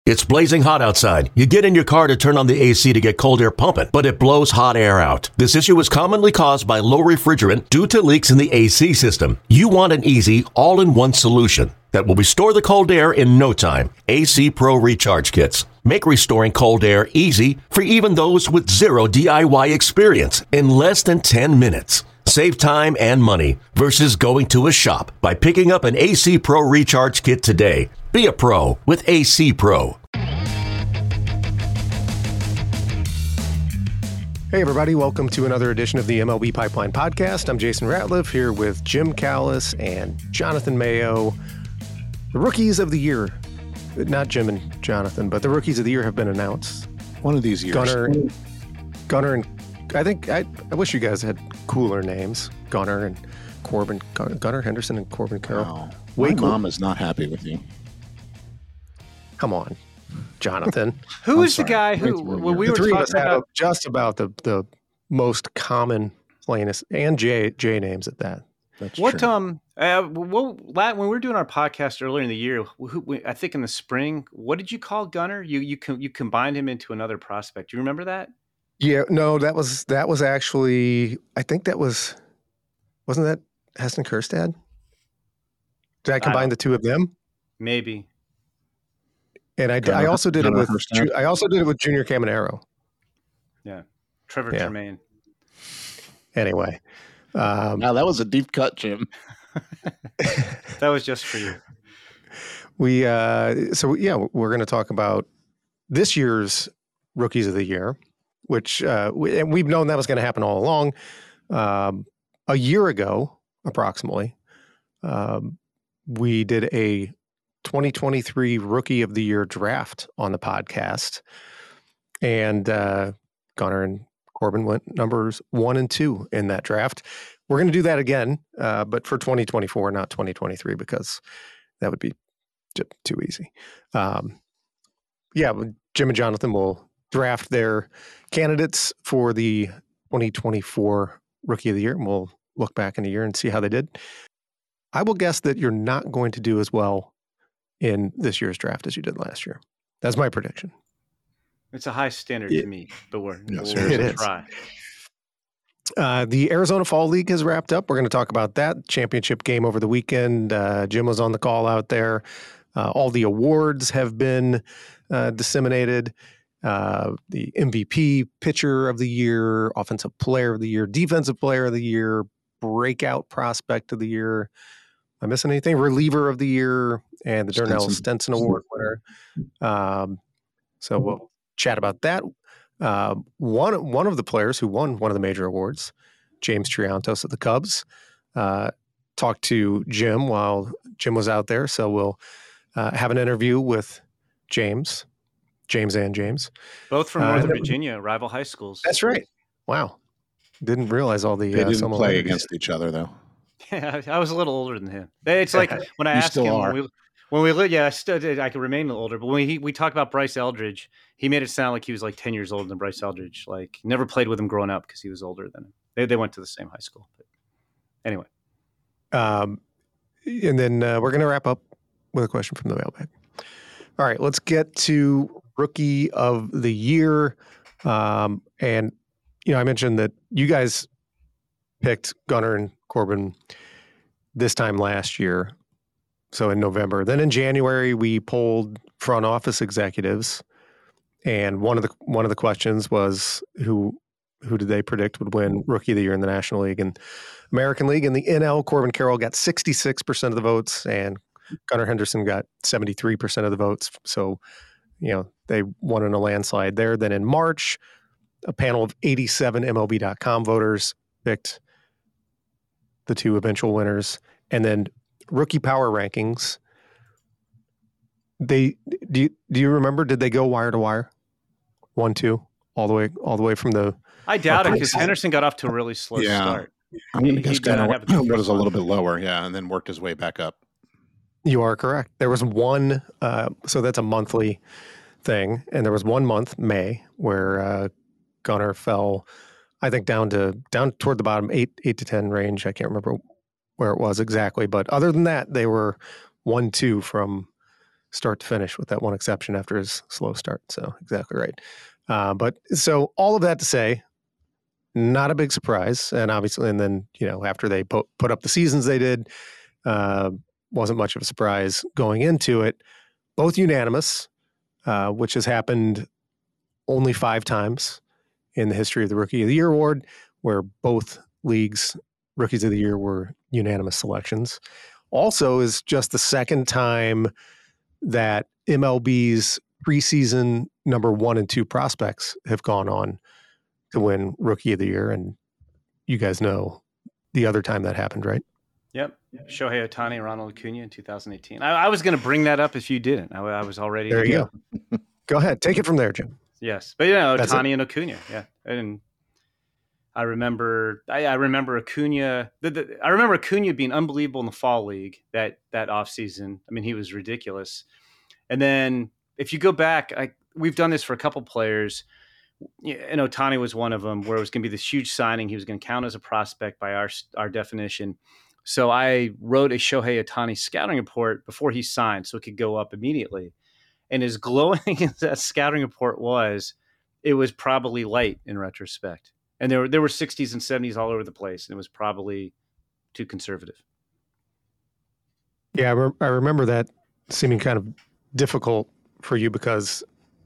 It's blazing hot outside. You get in your car to turn on the AC to get cold air pumping, but it blows hot air out. This issue is commonly caused by low refrigerant due to leaks in the AC system. You want an easy, all-in-one solution that will restore the cold air in no time. AC Pro Recharge Kits make restoring cold air easy for even those with zero DIY experience in less than 10 minutes. Save time and money versus going to a shop by picking up an AC Pro Recharge Kit today. Be a pro with AC Pro. Hey, everybody. Welcome to another edition of the MLB Pipeline Podcast. I'm Jason Ratliff here with Jim Callis and Jonathan Mayo. The rookies of the year, not Jim and Jonathan, but the rookies of the year have been announced. One of these years. Gunnar and I wish you guys had cooler names. Gunnar and Corbin. Gunnar Henderson and Corbin Carroll. Oh, my mom is not happy with you. Come on, Jonathan. Who is the guy who, when we were talking about just about the most common, plainest, and J names at that. That's what true. when we were doing our podcast earlier in the year, I think in the spring, what did you call Gunnar? You combined him into another prospect. Do you remember that? Yeah, no, that was actually, I think wasn't that Heston Kjerstad? Did I combine the two of them? Maybe. And I also did it with Junior Caminero. Yeah, Trevor Tremaine. Anyway, now that was a deep cut, Jim. That was just for you. We're going to talk about this year's Rookies of the Year, which and we've known that was going to happen all along. A year ago, approximately, we did a 2023 Rookie of the Year draft on the podcast, and Gunnar and Corbin went numbers 1 and 2 in that draft. We're going to do that again, but for 2024, not 2023, because that would be too easy. Jim and Jonathan will draft their candidates for the 2024 Rookie of the Year, and we'll look back in a year and see how they did. I will guess that you're not going to do as well in this year's draft as you did last year. That's my prediction. It's a high standard to me, but we'll try. The Arizona Fall League has wrapped up. We're going to talk about that championship game over the weekend. Jim was on the call out there. All the awards have been disseminated. The MVP, Pitcher of the Year, Offensive Player of the Year, Defensive Player of the Year, Breakout Prospect of the Year. Am I missing anything? Reliever of the Year, and the Darnell Stenson Award winner. So we'll chat about that. One of the players who won one of the major awards, James Triantos of the Cubs, talked to Jim while Jim was out there. So we'll have an interview with James. Both from Northern Virginia, rival high schools. That's right. Wow. Didn't realize all the... They didn't play against each other, though. Yeah, I was a little older than him. It's like when I asked him... I could remain a little older, but when we talked about Bryce Eldridge, he made it sound like he was like 10 years older than Bryce Eldridge. Like, never played with him growing up because he was older than him. They went to the same high school. But anyway. And then we're going to wrap up with a question from the mailbag. All right, let's get to Rookie of the Year. And, I mentioned that you guys picked Gunnar and Corbin this time last year. So in November. Then in January, we polled front office executives, and one of the questions was who did they predict would win Rookie of the Year in the National League and American League. In the NL, Corbin Carroll got 66% of the votes, and Gunnar Henderson got 73% of the votes. So, they won in a landslide there. Then in March, a panel of 87 MLB.com voters picked the two eventual winners, and then Rookie Power Rankings. Do you remember? Did they go wire to wire, 1-2, all the way from the? I doubt it because Henderson got off to a really slow start. I'm going to guess Gunnar was a little bit lower, and then worked his way back up. You are correct. There was one, so that's a monthly thing, and there was 1 month, May, where Gunnar fell, I think down toward the bottom 8 to 10 range. I can't remember where it was exactly, but other than that, they were 1-2 from start to finish, with that one exception after his slow start. So exactly right. But so all of that to say, not a big surprise. And obviously, and then, after they put up the seasons they did, wasn't much of a surprise going into it. Both unanimous, which has happened only 5 times in the history of the Rookie of the Year award, where both leagues' Rookies of the Year were unanimous selections. Also is just the second time that MLB's preseason number 1 and 2 prospects have gone on to win Rookie of the Year. And you guys know the other time that happened, right? Yep. Shohei Ohtani and Ronald Acuna in 2018. I was going to bring that up if you didn't. I was already. There you go. Go ahead. Take it from there, Jim. Yes. But, Ohtani and Acuna. Yeah. And I remember Acuna. I remember Acuna being unbelievable in the fall league that offseason. I mean, he was ridiculous. And then if you go back, we've done this for a couple players, and Ohtani was one of them, where it was going to be this huge signing. He was going to count as a prospect by our definition. So I wrote a Shohei Ohtani scouting report before he signed, so it could go up immediately. And as glowing as that scouting report was, it was probably light in retrospect. And there were 60s and 70s all over the place, and it was probably too conservative. Yeah, I remember that seeming kind of difficult for you, because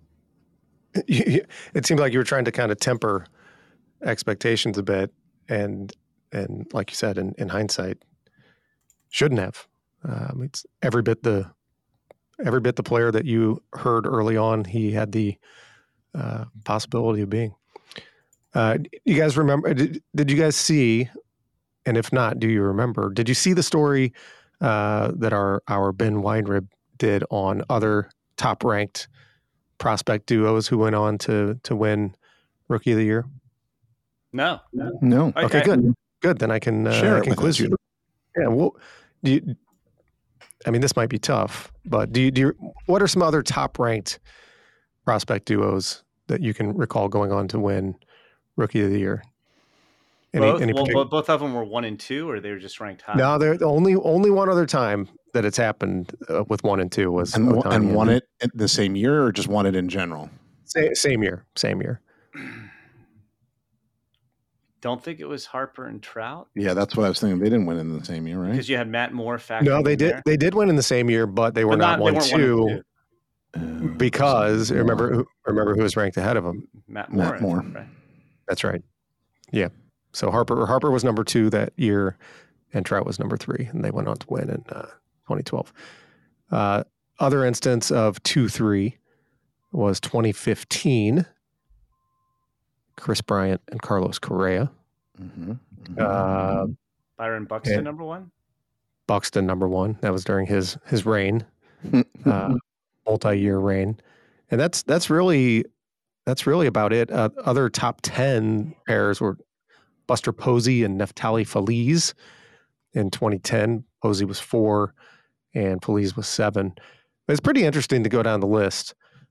it seemed like you were trying to kind of temper expectations a bit, and like you said, in hindsight, shouldn't have. It's every bit the player that you heard early on he had the possibility of being. You guys remember? Did you guys see? And if not, do you remember? Did you see the story that our Ben Weinrib did on other top-ranked prospect duos who went on to win Rookie of the Year? No. Okay, good. Then I can quiz you. Yeah. Well, this might be tough, but do you? What are some other top-ranked prospect duos that you can recall going on to win Rookie of the Year? Both of them were 1 and 2, or they were just ranked high? No, they're only one other time that it's happened with 1 and 2 was and won it the same year, or just won it in general? Same year. Don't think it was Harper and Trout. Yeah, that's what I was thinking. They didn't win in the same year, right? Because you had Matt Moore factoring. No, they did. There. They did win in the same year, but they were not 1-2. Because remember who was ranked ahead of him? Matt Moore. Right. That's right. Yeah. So Harper was number 2 that year, and Trout was number 3, and they went on to win in 2012. Other instance of 2-3 was 2015. Chris Bryant and Carlos Correa. Mm-hmm. Byron Buxton, number 1. Buxton, number 1. That was during his reign, multi-year reign, and that's really about it. Other top 10 pairs were Buster Posey and Neftali Feliz in 2010. Posey was 4, and Feliz was 7. But it's pretty interesting to go down the list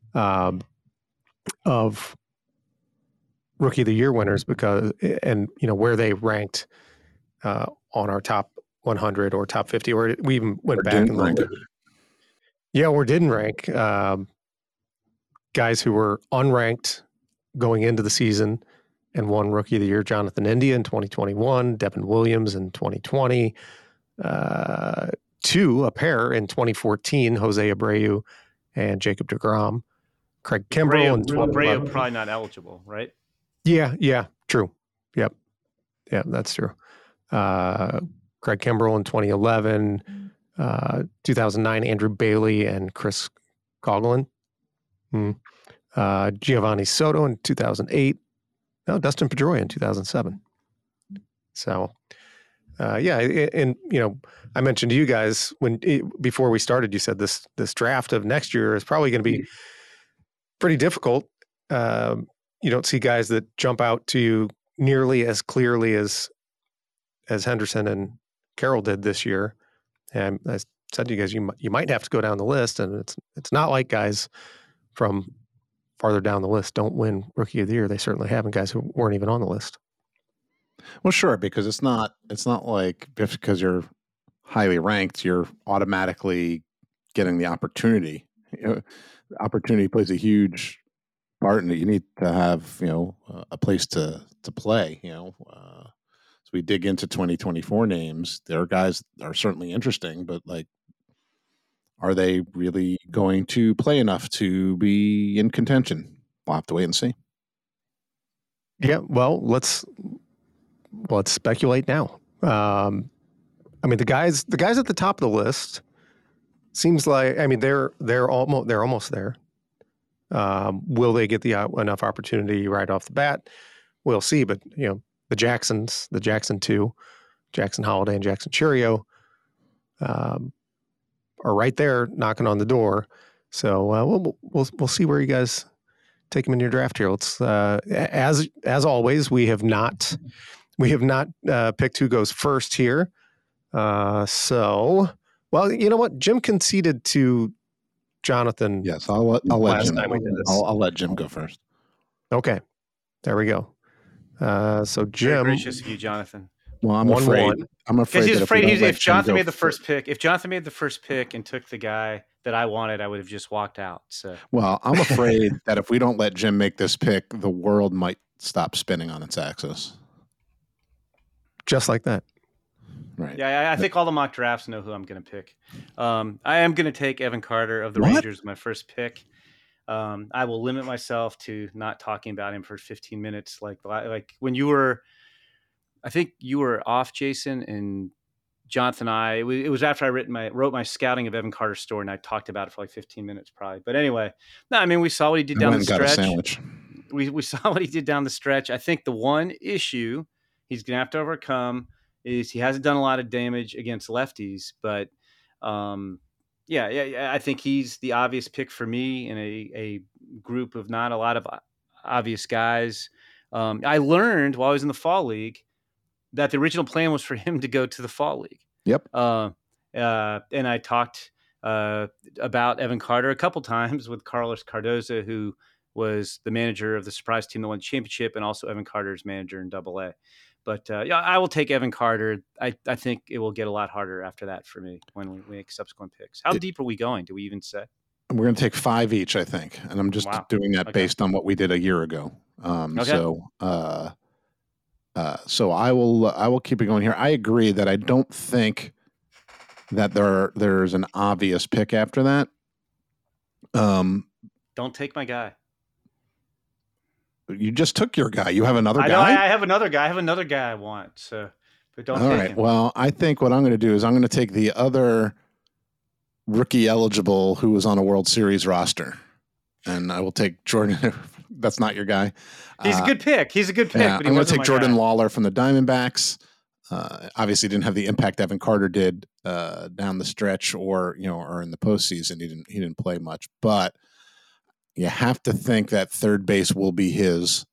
of Rookie of the Year winners, because where they ranked on our top 100 or top 50, or we even went back and looked. Yeah, or didn't rank guys who were unranked going into the season and won Rookie of the Year. Jonathan India in 2021, Devin Williams in 2020, a pair in 2014, Jose Abreu and Jacob deGrom. Craig Kimbrell in 2011. Abreu probably not eligible, right? Yeah, true. Yep, that's true. Craig Kimbrell in 2011, 2009, Andrew Bailey and Chris Coughlin. Giovanni Soto in 2008. No, Dustin Pedroia in 2007. So, and I mentioned to you guys before we started, you said this draft of next year is probably going to be pretty difficult. You don't see guys that jump out to you nearly as clearly as Henderson and Carroll did this year. And I said to you guys, you might have to go down the list, and it's not like guys from farther down the list don't win Rookie of the Year. They certainly haven't, guys who weren't even on the list. Well, sure, because it's not like just because you're highly ranked, you're automatically getting the opportunity. Opportunity plays a huge part in it. You need to have a place to play. As we dig into 2024 names, their guys are certainly interesting, but like, are they really going to play enough to be in contention? We'll have to wait and see. Yeah, well, let's speculate now. I mean, the guys at the top of the list seems like, I mean, they're almost there. Will they get enough opportunity right off the bat? We'll see. But the Jackson 2, Jackson Holiday and Jackson Churio, are right there knocking on the door. So we'll see where you guys take them in your draft here. Let's as always, we have not picked who goes first here. So, well, you know what? Jim conceded to Jonathan. Yes, I'll let Jim. I'll let Jim go first. Okay, there we go. So Jim, very gracious of you, Jonathan. Well, I'm afraid because he's afraid if Jonathan made the first pick, if Jonathan made the first pick and took the guy that I wanted, I would have just walked out. So, well, I'm afraid that if we don't let Jim make this pick, the world might stop spinning on its axis. Just like that. Right. Yeah, I think all the mock drafts know who I'm going to pick. I am going to take Evan Carter of the Rangers, my first pick. I will limit myself to not talking about him for 15 minutes. Like when you were, I think you were off, Jason, and Jonathan and I, it was after I wrote my scouting of Evan Carter's story, and I talked about it for like 15 minutes probably. But anyway, no, I mean, we saw what he did down the stretch. We saw what he did down the stretch. I think the one issue he's going to have to overcome is he hasn't done a lot of damage against lefties, but I think he's the obvious pick for me in a group of not a lot of obvious guys. I learned while I was in the fall league that the original plan was for him to go to the fall league. Yep. And I talked about Evan Carter a couple times with Carlos Cardoza, who was the manager of the surprise team that won the championship, and also Evan Carter's manager in AA. But I will take Evan Carter. I think it will get a lot harder after that for me when we make subsequent picks. How deep are we going? Do we even say? We're going to take 5 each, I think, and I'm just doing that based on what we did a year ago. So I will keep it going here. I agree that I don't think that there's an obvious pick after that. Don't take my guy. You just took your guy. You have another guy? I have another guy. I have another guy I want. So, but don't take him. Well, I think what I'm going to do is I'm going to take the other rookie eligible who was on a World Series roster, and I will take Jordan. That's not your guy. He's a good pick. Yeah, but I'm going to take Jordan Lawler from the Diamondbacks. Obviously, didn't have the impact Evan Carter did down the stretch, or in the postseason. He didn't play much, but you have to think that third base will be his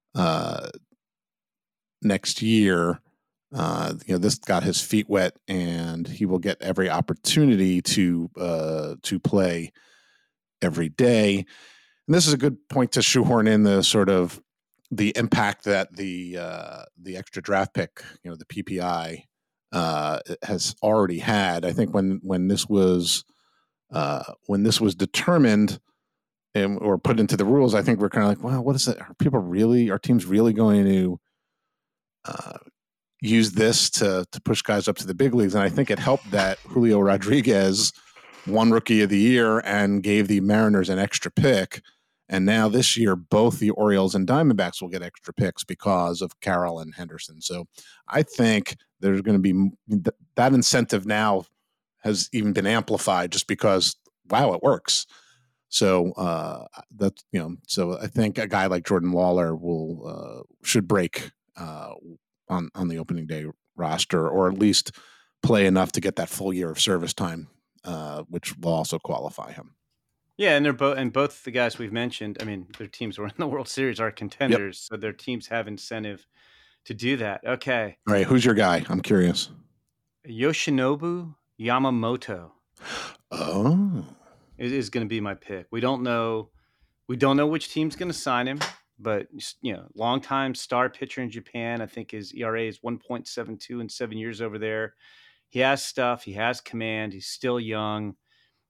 next year. This got his feet wet, and he will get every opportunity to play every day. And this is a good point to shoehorn in the sort of the impact that the extra draft pick, the PPI, has already had. I think when this was determined or put into the rules, I think we're kind of like, wow, what is it? Are teams really going to use this to push guys up to the big leagues? And I think it helped that Julio Rodriguez won Rookie of the Year and gave the Mariners an extra pick. And now this year, both the Orioles and Diamondbacks will get extra picks because of Carroll and Henderson. So I think there's going to be that incentive now has even been amplified just because, wow, it works. So so I think a guy like Jordan Lawler should break on the opening day roster, or at least play enough to get that full year of service time, which will also qualify him. Yeah, and both the guys we've mentioned, I mean, their teams were in the World Series, are contenders, so their teams have incentive to do that. Okay. All right, who's your guy? I'm curious. Yoshinobu Yamamoto. Oh. Is going to be my pick. We don't know which team's going to sign him, but longtime star pitcher in Japan. I think his ERA is 1.72 in 7 years over there. He has stuff. He has command. He's still young.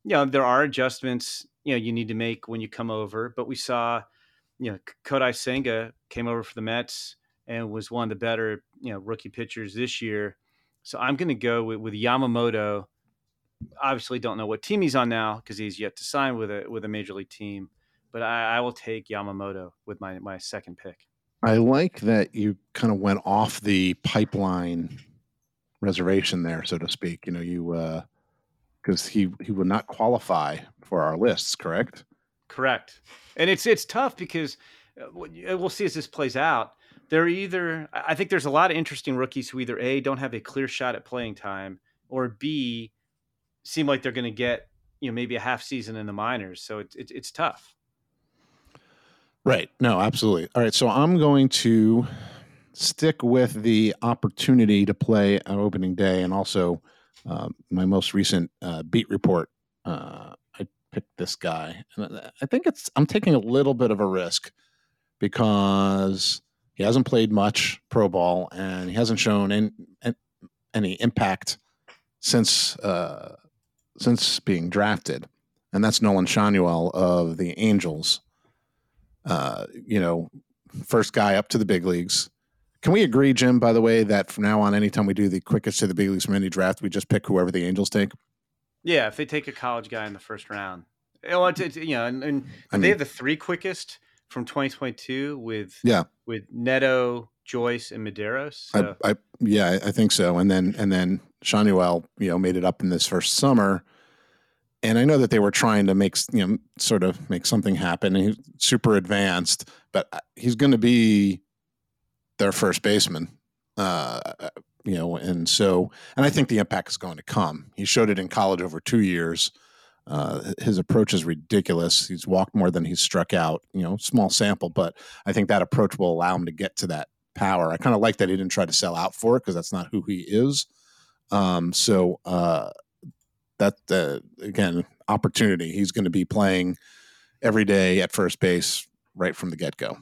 there are adjustments, you need to make when you come over. But we saw, Kodai Senga came over for the Mets and was one of the better, rookie pitchers this year. So I'm going to go with Yamamoto. Obviously, don't know what team he's on now because he's yet to sign with a major league team. But I will take Yamamoto with my second pick. I like that you kind of went off the pipeline reservation there, so to speak. Because he would not qualify for our lists, correct? Correct. And it's tough because we'll see as this plays out. I think there's a lot of interesting rookies who either A, don't have a clear shot at playing time, or B, seem like they're going to get, maybe a half season in the minors. So it's tough. Right. No, absolutely. All right. So I'm going to stick with the opportunity to play on opening day, and also my most recent beat report. I picked this guy, and I think I'm taking a little bit of a risk because he hasn't played much pro ball and he hasn't shown any impact since being drafted, and that's Nolan Schanuel of the Angels. First guy up to the big leagues. Can we agree, Jim, by the way, that from now on, anytime we do the quickest to the big leagues from any draft, we just pick whoever the Angels take? Yeah, if they take a college guy in the first round. They have the three quickest from 2022 with Neto, Joyce, and Medeiros. So. I think so. And then Schanuel, made it up in this first summer. And I know that they were trying to make something happen. And he's super advanced, but he's going to be their first baseman, and I think the impact is going to come. He showed it in college over 2 years. His approach is ridiculous. He's walked more than he's struck out, small sample, but I think that approach will allow him to get to that power. I kind of like that he didn't try to sell out for it because that's not who he is. Again, opportunity. He's going to be playing every day at first base right from the get-go.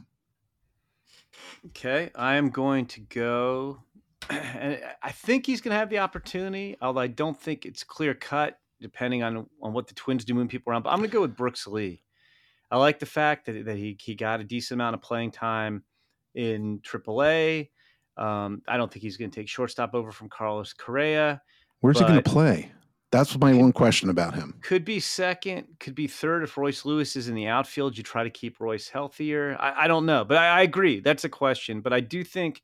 Okay, I am going to go, and I think he's going to have the opportunity, although I don't think it's clear-cut, depending on what the Twins do moving people around. But I'm going to go with Brooks Lee. I like the fact that he got a decent amount of playing time in AAA. I don't think he's going to take shortstop over from Carlos Correa. Where's he going to play? That's my one question about him. Could be second, could be third. If Royce Lewis is in the outfield, you try to keep Royce healthier. I don't know, but I agree. That's a question. But I do think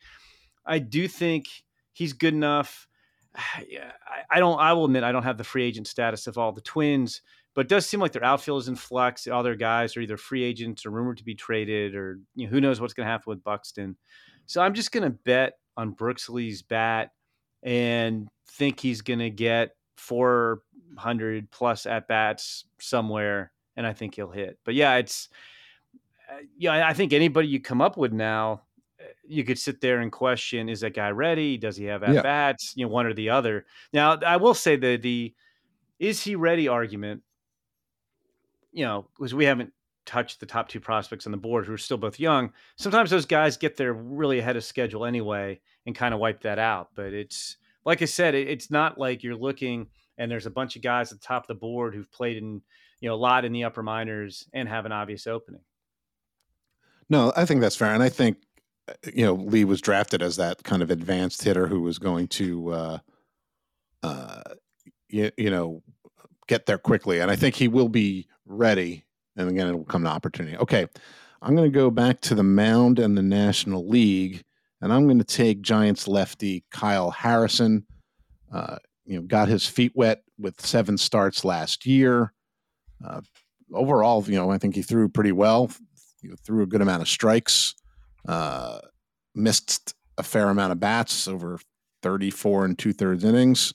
he's good enough. I will admit I don't have the free agent status of all the Twins, but it does seem like their outfield is in flux. All their guys are either free agents or rumored to be traded, or who knows what's going to happen with Buxton. So I'm just going to bet on Brooks Lee's bat and think he's going to get 400 plus at bats somewhere, and I think he'll hit. But I think anybody you come up with now, you could sit there and question: is that guy ready? Does he have at bats? One or the other. Now, I will say that the is he ready argument, because we haven't touched the top two prospects on the board who are still both young. Sometimes those guys get there really ahead of schedule anyway and kind of wipe that out. But it's, like I said, it's not like you're looking and there's a bunch of guys at the top of the board who've played in, a lot in the upper minors and have an obvious opening. No, I think that's fair. And I think, Lee was drafted as that kind of advanced hitter who was going to, get there quickly. And I think he will be ready. And again, it will come to opportunity. Okay. I'm going to go back to the mound and the National League, and I'm going to take Giants lefty Kyle Harrison. Got his feet wet with 7 starts last year. Overall, I think he threw pretty well. He threw a good amount of strikes. Missed a fair amount of bats, over 34 2/3 innings.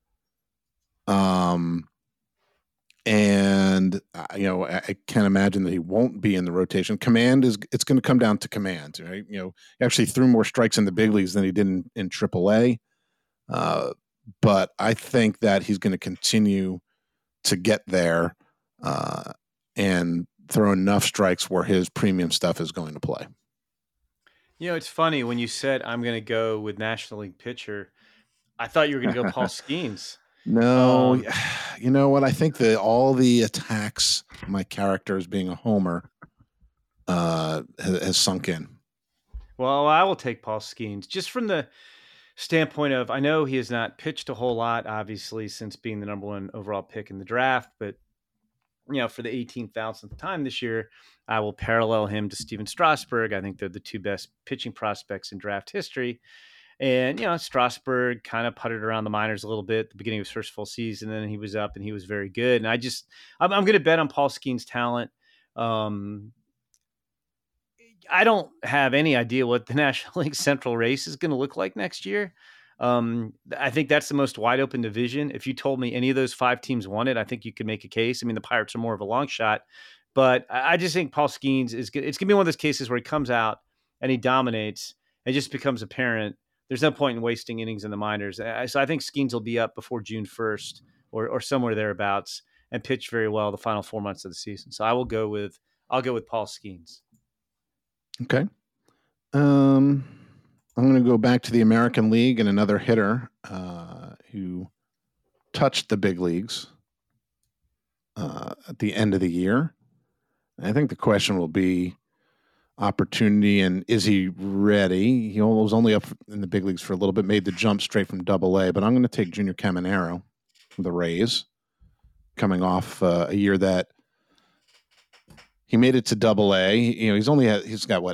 I can't imagine that he won't be in the rotation. It's going to come down to command, right? He actually threw more strikes in the big leagues than he did in AAA. But I think that he's going to continue to get there and throw enough strikes where his premium stuff is going to play. It's funny when you said I'm going to go with National League pitcher. I thought you were going to go Paul Skeens. No, you know what? I think that all the attacks, my character as being a homer, has sunk in. Well, I will take Paul Skeens just from the standpoint of I know he has not pitched a whole lot, obviously, since being the number one overall pick in the draft, but for the 18,000th time this year, I will parallel him to Steven Strasburg. I think they're the two best pitching prospects in draft history. And, Strasburg kind of putted around the minors a little bit at the beginning of his first full season. And then he was up and he was very good. And I'm going to bet on Paul Skeens' talent. I don't have any idea what the National League Central race is going to look like next year. I think that's the most wide open division. If you told me any of those 5 teams won it, I think you could make a case. I mean, the Pirates are more of a long shot, but I just think Paul Skeens is good. It's going to be one of those cases where he comes out and he dominates. It just becomes apparent. There's no point in wasting innings in the minors. So I think Skeens will be up before June 1st or somewhere thereabouts and pitch very well the final 4 months of the season. So I'll go with Paul Skeens. Okay. I'm going to go back to the American League and another hitter who touched the big leagues at the end of the year. I think the question will be opportunity and is he ready? He was only up in the big leagues for a little bit, made the jump straight from AA, but I'm going to take Junior Caminero from the Rays, coming off a year that he made it to AA. He's got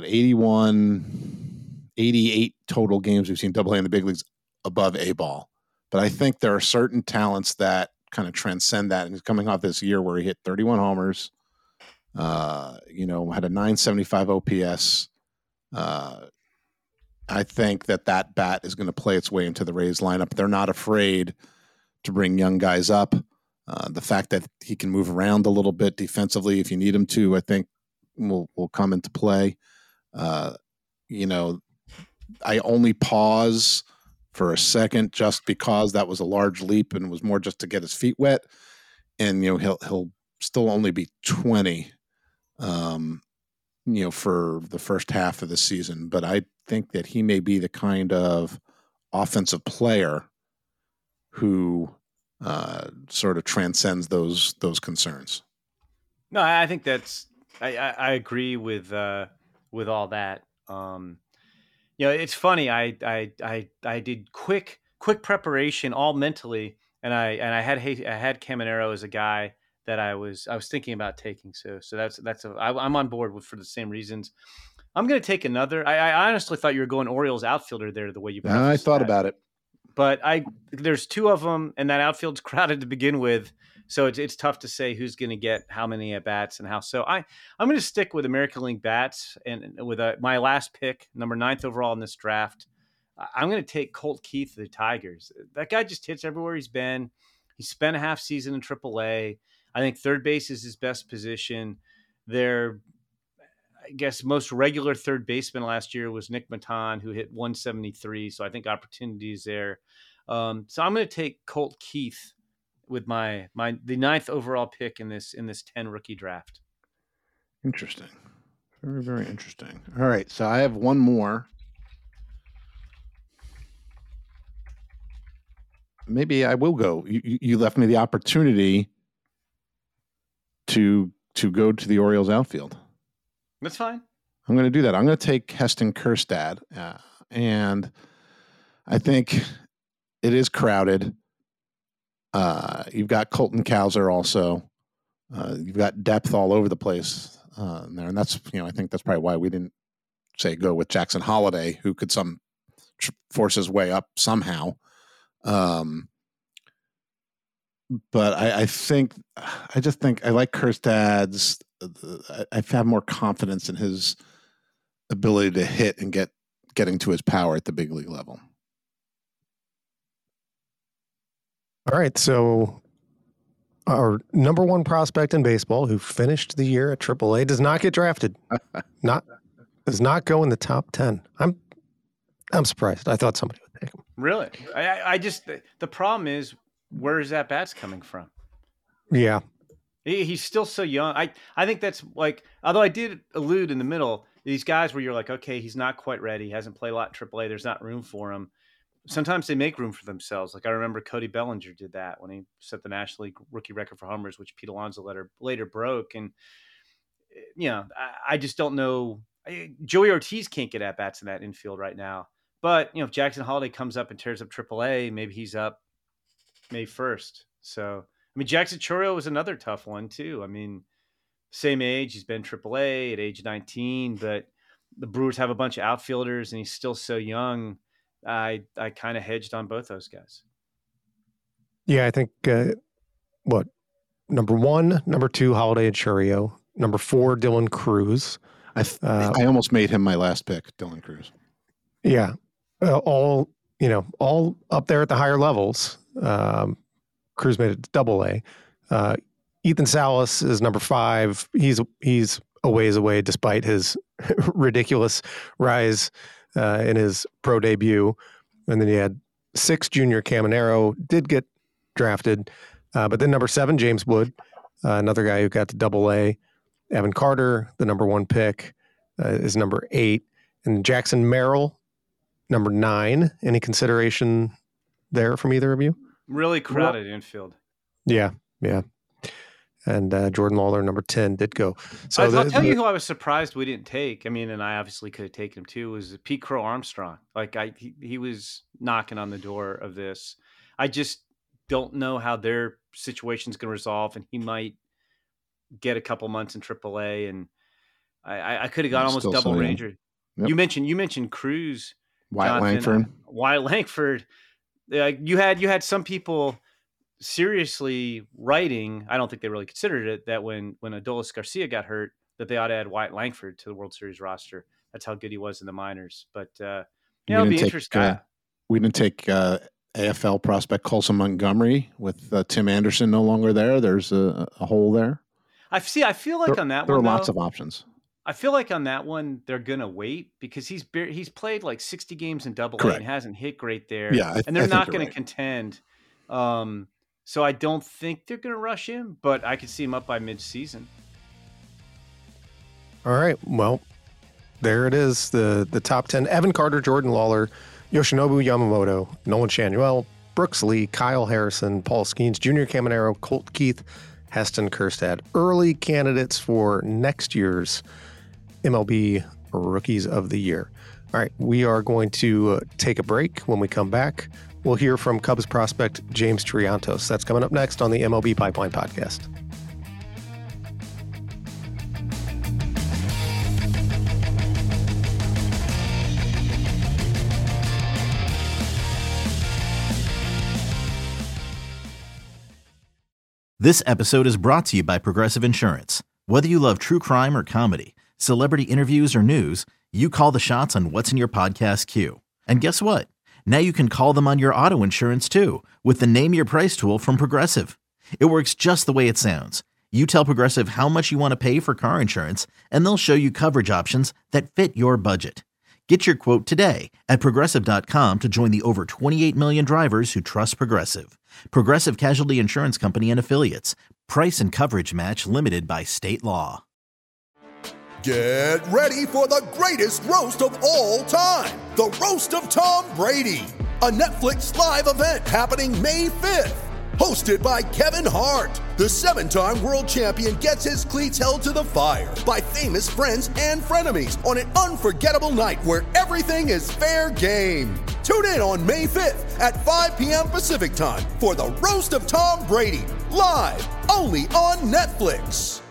88 total games we've seen AA in the big leagues above A ball. But I think there are certain talents that kind of transcend that. And he's coming off this year where he hit 31 homers, had a 975 OPS. I think that bat is going to play its way into the Rays lineup. They're not afraid to bring young guys up. The fact that he can move around a little bit defensively if you need him to, I think will come into play. I only pause for a second just because that was a large leap and it was more just to get his feet wet. And, he'll still only be 20, for the first half of the season. But I think that he may be the kind of offensive player who sort of transcends those concerns. No, I think I agree with all that. It's funny. I did quick preparation, all mentally, and I had Caminero as a guy that I was thinking about taking. So I'm on board for the same reasons. I'm going to take another. I honestly thought you were going Orioles outfielder there, the way you. I thought about it. But there's 2 of them, and that outfield's crowded to begin with, so it's tough to say who's going to get how many at bats and how. So I'm going to stick with American League bats, and with my last pick, number 9th overall in this draft, I'm going to take Colt Keith of the Tigers. That guy just hits everywhere he's been. He spent a half season in AAA. I think third base is his best position. Their, I guess, most regular third baseman last year was Nick Maton, who hit 173. So I think opportunity is there. So I'm going to take Colt Keith with the 9th overall pick in this 10 rookie draft. Interesting. Very, very interesting. All right. So I have one more. Maybe I will go. You left me the opportunity to go to the Orioles outfield. That's fine. I'm going to do that. I'm going to take Heston Kjerstad, and I think it is crowded. You've got Colton Cowser also. You've got depth all over the place there, and that's I think that's probably why we didn't say go with Jackson Holliday, who could force his way up somehow. But I just think I like Kjerstad's. I have more confidence in his ability to hit and getting to his power at the big league level. All right, so our number 1 prospect in baseball, who finished the year at AAA, does not get drafted. Does not go in the top 10. I'm surprised. I thought somebody would take him. Really? I just the problem is, where is that bats coming from? Yeah. He's still so young. I think that's although I did allude in the middle, these guys where you're like, okay, he's not quite ready. He hasn't played a lot in AAA. There's not room for him. sometimes they make room for themselves. Like I remember Cody Bellinger did that when he set the National League rookie record for homers, which Pete Alonso later broke. And, I just don't know. Joey Ortiz can't get at-bats in that infield right now. But, if Jackson Holliday comes up and tears up AAA, maybe he's up May 1st. So, Jackson Chourio was another tough one too. Same age. He's been AAA at age 19, but the Brewers have a bunch of outfielders and he's still so young. I kind of hedged on both those guys. Yeah, I think, number 1, number 2, Holliday and Chourio. Number 4, Dylan Cruz. I almost made him my last pick, Dylan Cruz. Yeah. All up there at the higher levels. Cruz made it to AA. Ethan Salas is number 5. He's a ways away despite his ridiculous rise in his pro debut. And then you had 6, Junior Caminero did get drafted. But then number 7, James Wood, another guy who got to AA. Evan Carter, the number 1 pick, is number 8. And Jackson Merrill, number 9. Any consideration there from either of you? Really crowded infield. Yeah. And Jordan Lawler, number 10, did go. So I'll tell you who I was surprised we didn't take. and I obviously could have taken him too, was Pete Crow Armstrong. He was knocking on the door of this. I just don't know how their situation's going to resolve, and he might get a couple months in AAA, and I could have got almost double Ranger. Yep. You mentioned Cruz, Wyatt Langford. You had some people seriously writing. I don't think they really considered it, that when Adolis Garcia got hurt, that they ought to add Wyatt Langford to the World Series roster. That's how good he was in the minors. But it'll be interesting. We didn't take AFL prospect Colson Montgomery with Tim Anderson no longer there. There's a hole there. I feel like on that there one, are lots of options. I feel like on that one they're gonna wait because he's played like 60 games in AA and hasn't hit great there. Yeah, and they're not going to contend. So I don't think they're going to rush him, but I could see him up by mid-season. All right, well, there it is, the top 10: Evan Carter, Jordan Lawler, Yoshinobu Yamamoto, Nolan Shanuel, Brooks Lee, Kyle Harrison, Paul Skeens, Junior Caminero, Colt Keith, Heston Kjerstad. Early candidates for next year's MLB Rookies of the Year. All right, we are going to take a break. When we come back, we'll hear from Cubs prospect James Triantos. That's coming up next on the MLB Pipeline Podcast. This episode is brought to you by Progressive Insurance. Whether you love true crime or comedy, celebrity interviews or news, you call the shots on what's in your podcast queue. And guess what? Now you can call them on your auto insurance too with the Name Your Price tool from Progressive. It works just the way it sounds. You tell Progressive how much you want to pay for car insurance, and they'll show you coverage options that fit your budget. Get your quote today at Progressive.com to join the over 28 million drivers who trust Progressive. Progressive Casualty Insurance Company and Affiliates. Price and coverage match limited by state law. Get ready for the greatest roast of all time. The Roast of Tom Brady. A Netflix live event happening May 5th. Hosted by Kevin Hart. The 7-time world champion gets his cleats held to the fire by famous friends and frenemies on an unforgettable night where everything is fair game. Tune in on May 5th at 5 p.m. Pacific time for the Roast of Tom Brady. Live only on Netflix.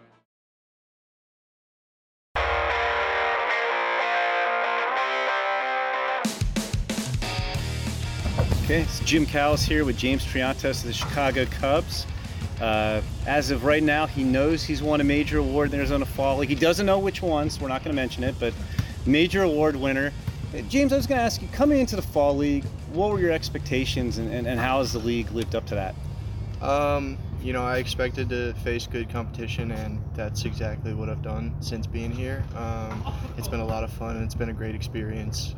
Okay, it's Jim Callis here with James Triantos of the Chicago Cubs. As of right now, he knows he's won a major award in the Arizona Fall League. He doesn't know which ones. We're not going to mention it, but major award winner. James, I was going to ask you, coming into the Fall League, what were your expectations and how has the league lived up to that? I expected to face good competition, and that's exactly what I've done since being here. It's been a lot of fun, and it's been a great experience.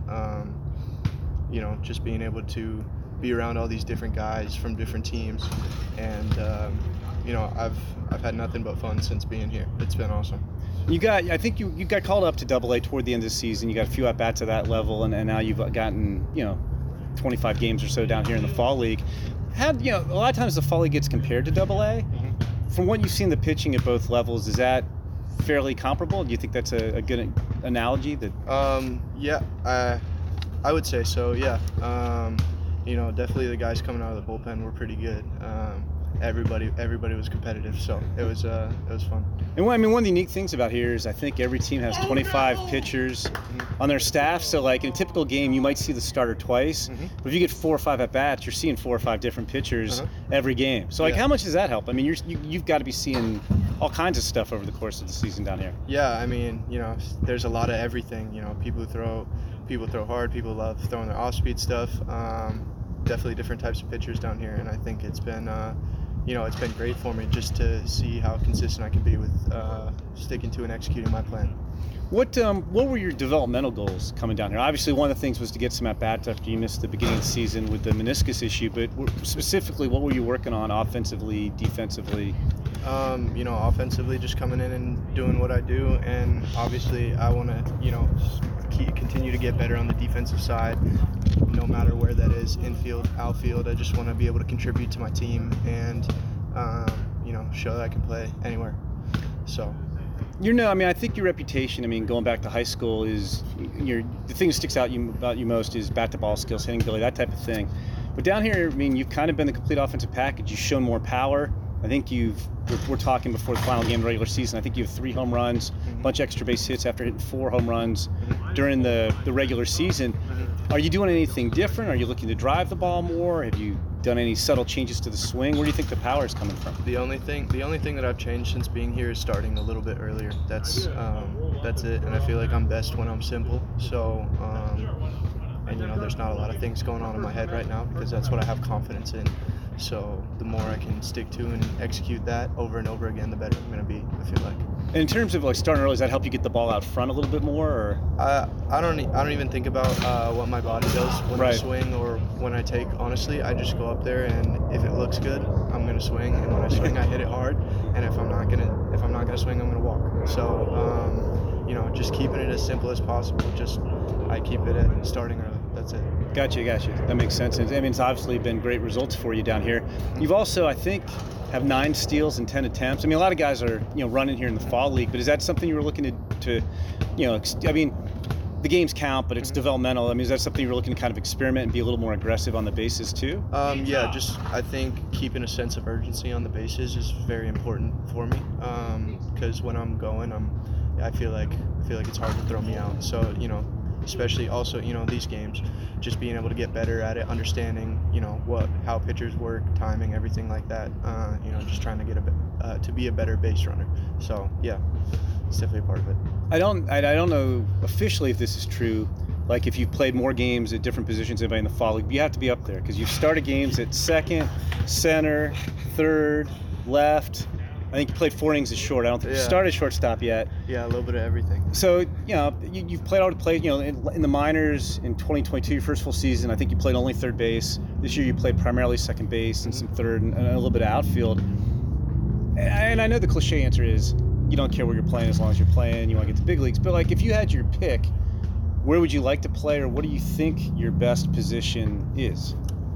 Just being able to be around all these different guys from different teams, and I've had nothing but fun since being here. It's been awesome. I think you got called up to AA toward the end of the season. You got a few at bats at that level, and now you've gotten 25 games or so down here in the Fall League. A lot of times the Fall League gets compared to AA. From what you've seen the pitching at both levels, is that fairly comparable? Do you think that's a good analogy? Yeah, I would say so. Yeah, definitely the guys coming out of the bullpen were pretty good. Everybody was competitive, so it was fun. And one of the unique things about here is I think every team has 25 pitchers on their staff. So like in a typical game, you might see the starter twice, but if you get 4 or 5 at bats, you're seeing 4 or 5 different pitchers every game. So how much does that help? I mean, you've got to be seeing all kinds of stuff over the course of the season down here. Yeah, I mean, there's a lot of everything. People throw hard, people love throwing their off-speed stuff. Definitely different types of pitchers down here, and I think it's been it's been great for me just to see how consistent I can be with sticking to and executing my plan. What were your developmental goals coming down here? Obviously, one of the things was to get some at-bats after you missed the beginning of the season with the meniscus issue, but specifically, what were you working on offensively, defensively? Offensively, just coming in and doing what I do, and obviously, I want to, continue to get better on the defensive side, no matter where that is, infield, outfield. I just want to be able to contribute to my team and, show that I can play anywhere. So. I think your reputation, going back to high school is the thing that sticks out about you most is bat-to-ball skills, hitting ability, that type of thing. But down here, you've kind of been the complete offensive package. You've shown more power. I think we're talking before the final game of the regular season, I think you have 3 home runs, a bunch of extra base hits after hitting 4 home runs during the regular season. Are you doing anything different? Are you looking to drive the ball more? Have you done any subtle changes to the swing? Where do you think the power is coming from? The only thing that I've changed since being here is starting a little bit earlier. That's it. And I feel like I'm best when I'm simple. So, there's not a lot of things going on in my head right now because that's what I have confidence in. So the more I can stick to and execute that over and over again, the better I'm going to be, I feel like. And in terms of starting early, does that help you get the ball out front a little bit more? Or? I don't even think about what my body does when I swing or when I take. Honestly, I just go up there, and if it looks good, I'm going to swing. And when I swing, I hit it hard. And if I'm not gonna swing, I'm going to walk. So just keeping it as simple as possible. I keep it at starting early. That's it. Gotcha. That makes sense. It's obviously been great results for you down here. You've also, I think, have 9 steals and 10 attempts. A lot of guys are, running here in the Fall League, but is that something you were looking to the games count, but it's developmental. Is that something you were looking to kind of experiment and be a little more aggressive on the bases too? I think keeping a sense of urgency on the bases is very important for me. Because when I'm going, I feel like it's hard to throw me out. So, especially also, these games, just being able to get better at it, understanding, how pitchers work, timing, everything like that. Just trying to get to be a better base runner. So, yeah, it's definitely a part of it. I don't know officially if this is true. Like if you've played more games at different positions than anybody in the Fall League, you have to be up there because you've started games at second, center, third, left. I think you played 4 innings at short. I don't think you started shortstop yet. Yeah, a little bit of everything. So, you've played in the minors in 2022, your first full season. I think you played only third base. This year you played primarily second base and some third and a little bit of outfield. And I know the cliche answer is you don't care where you're playing as long as you're playing. You want to get to big leagues. But if you had your pick, where would you like to play, or what do you think your best position is?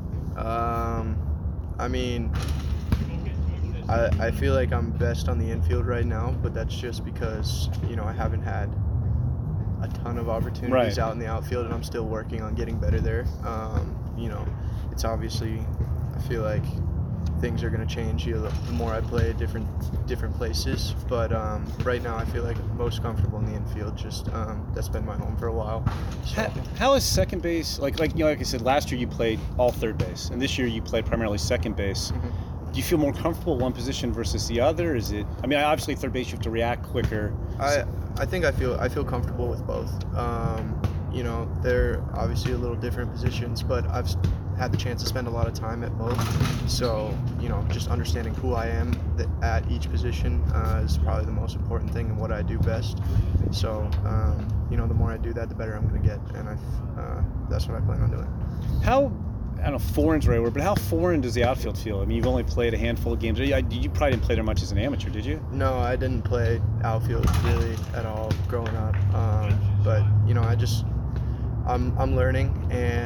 I feel like I'm best on the infield right now, but that's just because, I haven't had a ton of opportunities out in the outfield, and I'm still working on getting better there. It's obviously, I feel like things are going to change the more I play at different places. But right now I feel like I'm most comfortable in the infield. Just that's been my home for a while. So. How is second base, like I said, last year you played all third base, and this year you played primarily second base. Do you feel more comfortable one position versus the other? Is it? Obviously third base you have to react quicker. I think I feel comfortable with both. They're obviously a little different positions, but I've had the chance to spend a lot of time at both. So just understanding who I am at each position is probably the most important thing and what I do best. So the more I do that, the better I'm going to get, and that's what I plan on doing. I don't know, foreign's the right word, but how foreign does the outfield feel? You've only played a handful of games. You probably didn't play there much as an amateur, did you? No, I didn't play outfield really at all growing up. But I'm learning, and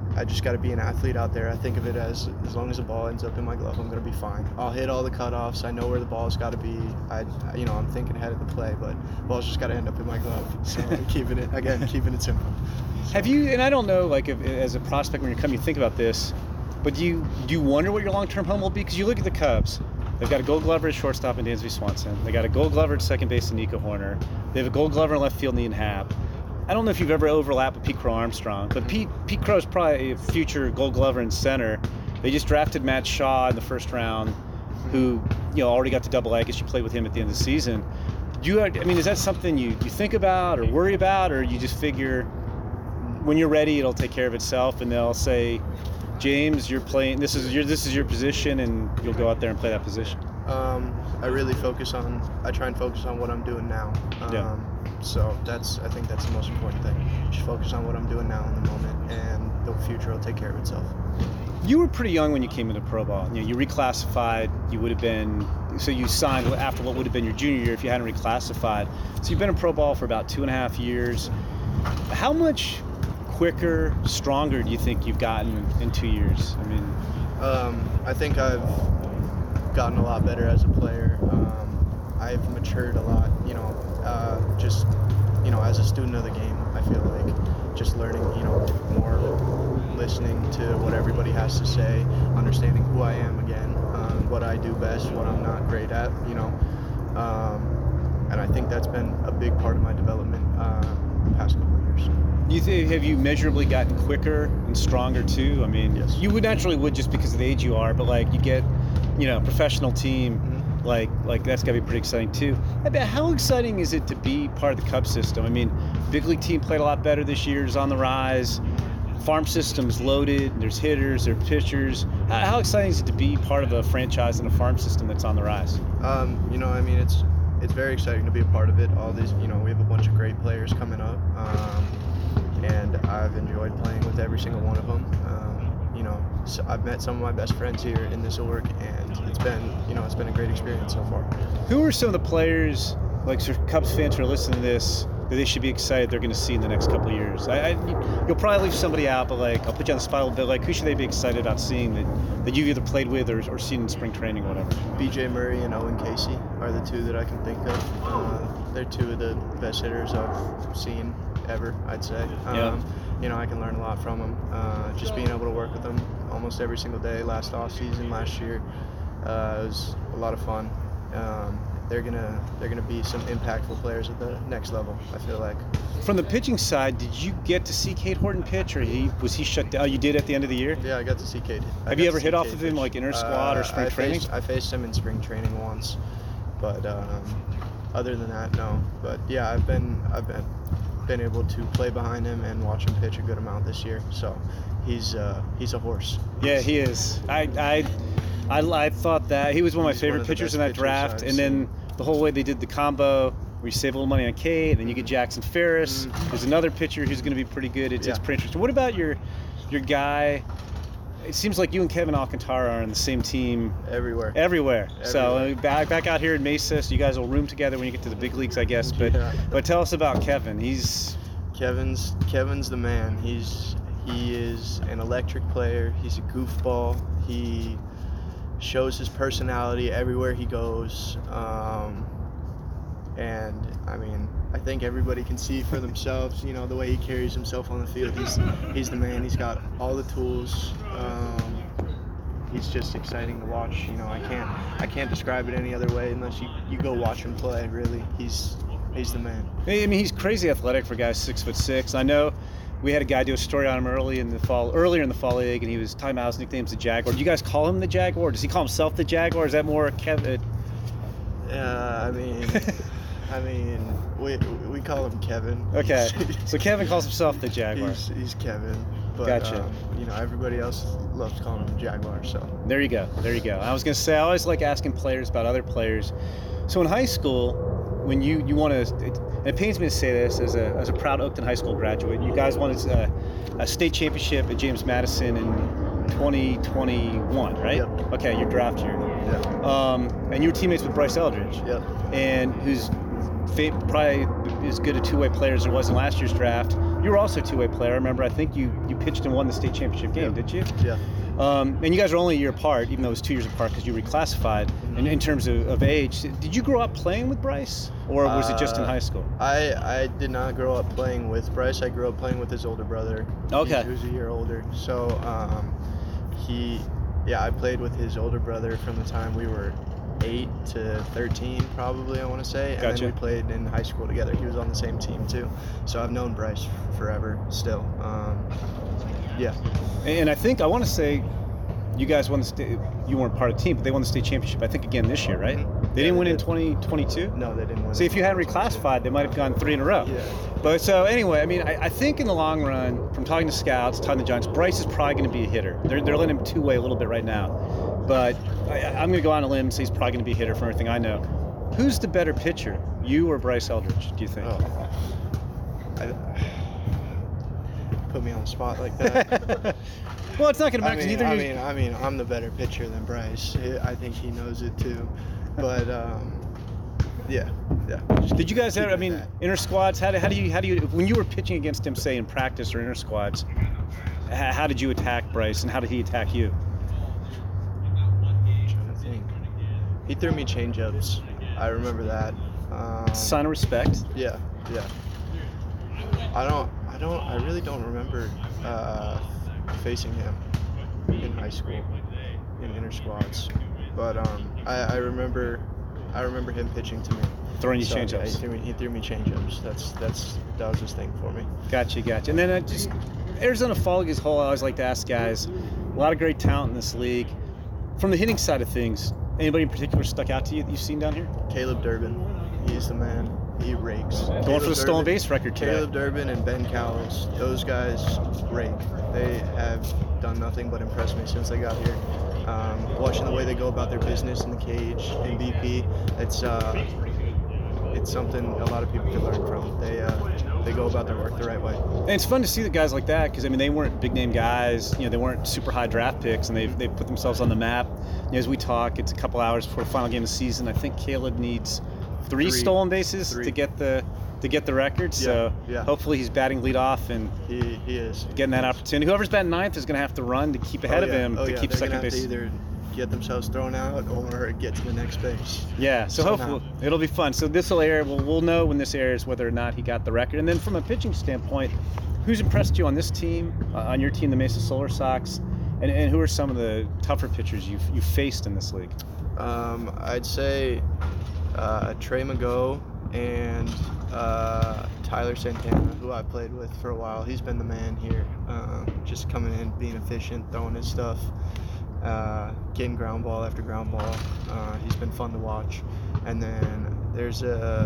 I just got to be an athlete out there. I think of it as long as the ball ends up in my glove, I'm going to be fine. I'll hit all the cutoffs. I know where the ball's got to be. I'm thinking ahead of the play, but the ball's just got to end up in my glove. So keeping it simple. So. Have you, and I don't know, like as a prospect when you're coming, you think about this, but do you wonder what your long-term home will be? Because you look at the Cubs. They've got a Gold Glover at shortstop in Dansby Swanson. They got a Gold Glover at second base in Nico Horner. They have a Gold Glover in left field in Ian Happ. I don't know if you've ever overlapped with Pete Crow Armstrong, but Pete Crow's probably a future Gold Glover in center. They just drafted Matt Shaw in the first round, who already got to Double-A. I guess you played with him at the end of the season. Is that something you think about or worry about, or you just figure when you're ready it'll take care of itself and they'll say, James, you're playing. This is your position, and you'll go out there and play that position. I try and focus on what I'm doing now. So I think that's the most important thing. Just focus on what I'm doing now in the moment, and the future will take care of itself. You were pretty young when you came into pro ball. You reclassified. You would have been, so you signed after what would have been your junior year if you hadn't reclassified. So you've been in pro ball for about 2.5 years. How much quicker, stronger do you think you've gotten in 2 years? I think I've gotten a lot better as a player. I've matured a lot, as a student of the game. I feel like just learning, more listening to what everybody has to say, understanding who I am again, what I do best, what I'm not great at, and I think that's been a big part of my development the past couple of years. Have you measurably gotten quicker and stronger too? Yes. You would just because of the age you are, but like you get, professional team, like that's gotta be pretty exciting too. How exciting is it to be part of the Cubs system? Big league team played a lot better this year, is on the rise. Farm system's loaded. There's hitters, there's pitchers. How exciting is it to be part of a franchise and a farm system that's on the rise? It's very exciting to be a part of it. All these, we have a bunch of great players coming up, and I've enjoyed playing with every single one of them. So I've met some of my best friends here in this org, and it's been a great experience so far. Who are some of the players, like Cubs fans who are listening to this, that they should be excited they're going to see in the next couple of years? You'll probably leave somebody out, but I'll put you on the spot a little bit. Like, who should they be excited about seeing that you've either played with or seen in spring training or whatever? BJ Murray and Owen Casey are the two that I can think of. They're two of the best hitters I've seen ever, I'd say. I can learn a lot from them. Just being able to work with them almost every single day last offseason, last year, it was a lot of fun. They're gonna be some impactful players at the next level, I feel like. From the pitching side, did you get to see Cade Horton pitch, or was he shut down? Oh, you did at the end of the year? Yeah, I got to see Cade. Have you ever hit off of him like inter squad or spring training? I faced him in spring training once, but other than that, no. But yeah, I've been able to play behind him and watch him pitch a good amount this year. So he's a horse. Yeah, he is. I thought that he was one of my favorite pitchers in that draft, and then the whole way they did the combo where you save a little money on Cade, and then you get Jackson Ferris. There's another pitcher who's going to be pretty good. It's pretty interesting. What about your guy? It seems like you and Kevin Alcantara are on the same team everywhere. So back out here in Mesa, so you guys will room together when you get to the big leagues, I guess. But tell us about Kevin. Kevin's the man. He is an electric player. He's a goofball. He shows his personality everywhere he goes. And I think everybody can see for themselves, the way he carries himself on the field. He's the man. He's got all the tools. He's just exciting to watch. I can't describe it any other way unless you go watch him play. Really, he's the man. He's crazy athletic for guys 6'6". I know we had a guy do a story on him earlier in the fall league, and he was talking about his nickname's the Jaguar. Do you guys call him the Jaguar? Does he call himself the Jaguar? Is that more Kevin? We call him Kevin. Okay, so Kevin calls himself the Jaguar. He's Kevin. But, gotcha. Everybody else loves calling him Jaguar. So there you go. I was gonna say, I always like asking players about other players. So in high school, when you want to, it pains me to say this as a proud Oakton High School graduate, you guys won a state championship at James Madison in 2021, right? Yep. Okay, your draft year. Yeah. And you were teammates with Bryce Eldridge. Yep. And who's probably as good a two-way player as there was in last year's draft. You were also a two-way player. I remember, I think you pitched and won the state championship game, did you? Yeah. And you guys are only a year apart, even though it was 2 years apart because you reclassified. And in terms of age, did you grow up playing with Bryce, or was it just in high school? I did not grow up playing with Bryce. I grew up playing with his older brother. Okay. Who's a year older. So I played with his older brother from the time we were 8 to 13, probably, I want to say. And Gotcha. then we played in high school together. He was on the same team, too. So I've known Bryce forever still. Yeah. And I think, I want to say, you guys won the state, you weren't part of the team, but they won the state championship, I think, again this year, right? Mm-hmm. They didn't win in 2022? No, they didn't win. See, if you hadn't reclassified, they might have gone 3 in a row. Yeah. But so anyway, I mean, I think in the long run, from talking to scouts, talking to Giants, Bryce is probably going to be a hitter. They're letting him two-way a little bit right now. But I'm going to go on a limb and say he's probably going to be a hitter from everything I know. Who's the better pitcher, you or Bryce Eldridge, do you think? Put me on the spot like that. Well, it's not going to matter. I mean, I'm the better pitcher than Bryce. I think he knows it too. But yeah. Did you guys ever? I mean, inter squads. How do you when you were pitching against him, say in practice or inter squads? How did you attack Bryce, and how did he attack you? I'm trying to think. He threw me changeups. I remember that. Sign of respect. Yeah. I really don't remember facing him in high school in inter squads, but I remember him pitching to me, throwing you changeups. He threw me changeups. That was his thing for me. Gotcha. And then Arizona Fall League as a whole, I always like to ask guys, a lot of great talent in this league. From the hitting side of things, anybody in particular stuck out to you that you've seen down here? Caleb Durbin, he's the man. He rakes. Going for the stolen base record today. Caleb Durbin and Ben Cowles, those guys rake. They have done nothing but impress me since they got here. Watching the way they go about their business in the cage, in BP, it's something a lot of people can learn from. They go about their work the right way. And it's fun to see the guys like that because, I mean, they weren't big name guys. You know, they weren't super high draft picks, and they put themselves on the map. You know, as we talk, it's a couple hours before the final game of the season. I think Caleb needs three stolen bases to get the record. So hopefully he's batting leadoff and he is getting that opportunity. Whoever's batting ninth is going to have to run to keep ahead of him to keep second base. They're going to either get themselves thrown out or get to the next base. Yeah, so hopefully it'll be fun. So this will air. We'll know when this airs whether or not he got the record. And then from a pitching standpoint, who's impressed you on this team, on your team, the Mesa Solar Sox, and who are some of the tougher pitchers you've faced in this league? I'd say Trey Mago and Tyler Santana, who I played with for a while. He's been the man here, just coming in, being efficient, throwing his stuff, getting ground ball after ground ball. He's been fun to watch. And then there's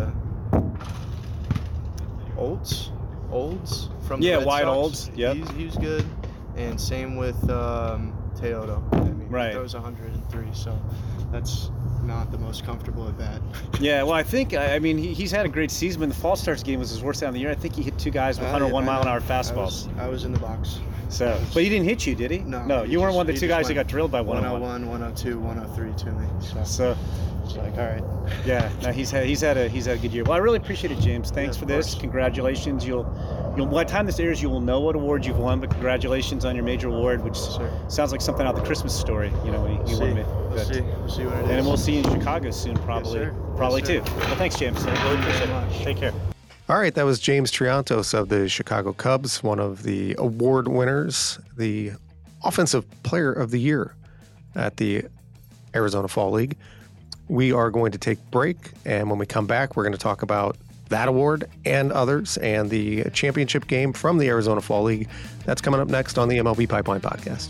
Olds from the Red Wyatt Sox. Olds. Yep. He's good. And same with Teodo. I mean, right. He throws 103, so that's not the most comfortable at bat. Yeah, well, I think, I mean, he's had a great season, but the Fall Stars game was his worst out of the year. I think he hit 2 guys with 101 mile-an-hour fastballs. I was in the box. So, but he didn't hit you, did he? No. You weren't one of the 2 guys that got drilled by 101, 102, 103 to me. So it's like, all right. Yeah, no, he's had a good year. Well, I really appreciate it, James. Thanks for this. Congratulations. You'll by the time this airs, you will know what award you've won. But congratulations on your major award, which sounds like something out of the Christmas Story. You know, when you won it. We'll see what it is. And we'll see you in Chicago soon, probably. Yes, sir. Probably Yes, too. sir. Well, thanks, James. I really appreciate it. Take care. All right, that was James Triantos of the Chicago Cubs, one of the award winners, the Offensive Player of the Year at the Arizona Fall League. We are going to take a break, and when we come back, we're going to talk about that award and others and the championship game from the Arizona Fall League. That's coming up next on the MLB Pipeline Podcast.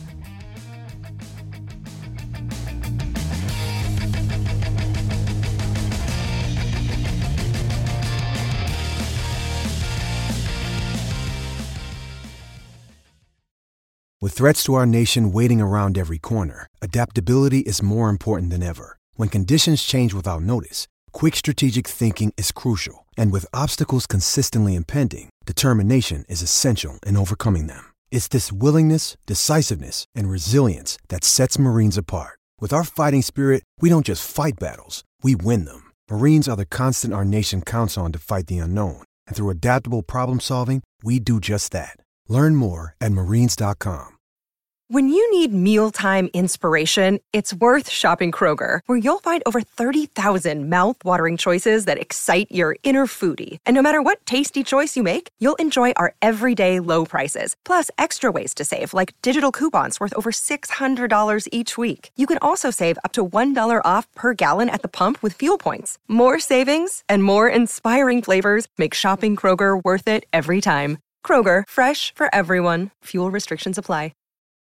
With threats to our nation waiting around every corner, adaptability is more important than ever. When conditions change without notice, quick strategic thinking is crucial. And with obstacles consistently impending, determination is essential in overcoming them. It's this willingness, decisiveness, and resilience that sets Marines apart. With our fighting spirit, we don't just fight battles, we win them. Marines are the constant our nation counts on to fight the unknown. And through adaptable problem solving, we do just that. Learn more at marines.com. When you need mealtime inspiration, it's worth shopping Kroger, where you'll find over 30,000 mouth-watering choices that excite your inner foodie. And no matter what tasty choice you make, you'll enjoy our everyday low prices, plus extra ways to save, like digital coupons worth over $600 each week. You can also save up to $1 off per gallon at the pump with fuel points. More savings and more inspiring flavors make shopping Kroger worth it every time. Kroger, fresh for everyone. Fuel restrictions apply.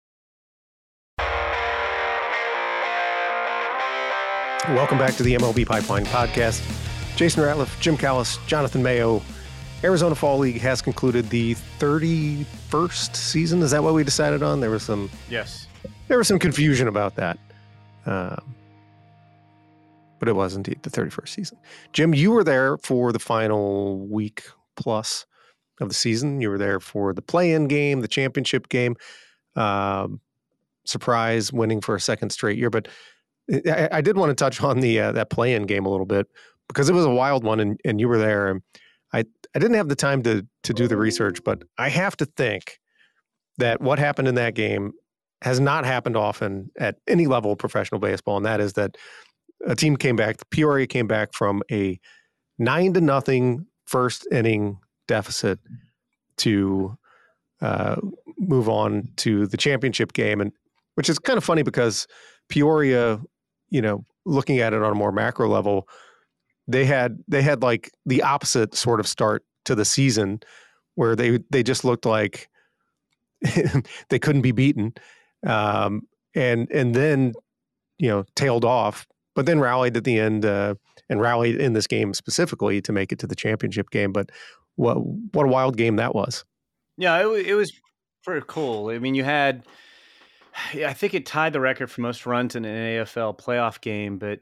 Welcome back to the MLB Pipeline Podcast. Jason Ratliff, Jim Callis, Jonathan Mayo. Arizona Fall League has concluded the 31st season. Is that what we decided on? There was some confusion about that. But it was indeed the 31st season. Jim, you were there for the final week plus of the season. You were there for the play-in game, the championship game. Surprise winning for a second straight year. But I did want to touch on the that play-in game a little bit because it was a wild one, and you were there. And I didn't have the time to do the research, but I have to think that what happened in that game has not happened often at any level of professional baseball, and that is that a team came back. Peoria came back from a 9-0 first inning deficit to move on to the championship game, and which is kind of funny because Peoria, looking at it on a more macro level, they had like the opposite sort of start to the season where they just looked like they couldn't be beaten. And then, tailed off, but then rallied at the end and rallied in this game specifically to make it to the championship game. But what a wild game that was. Yeah, it was pretty cool. I mean, I think it tied the record for most runs in an AFL playoff game, but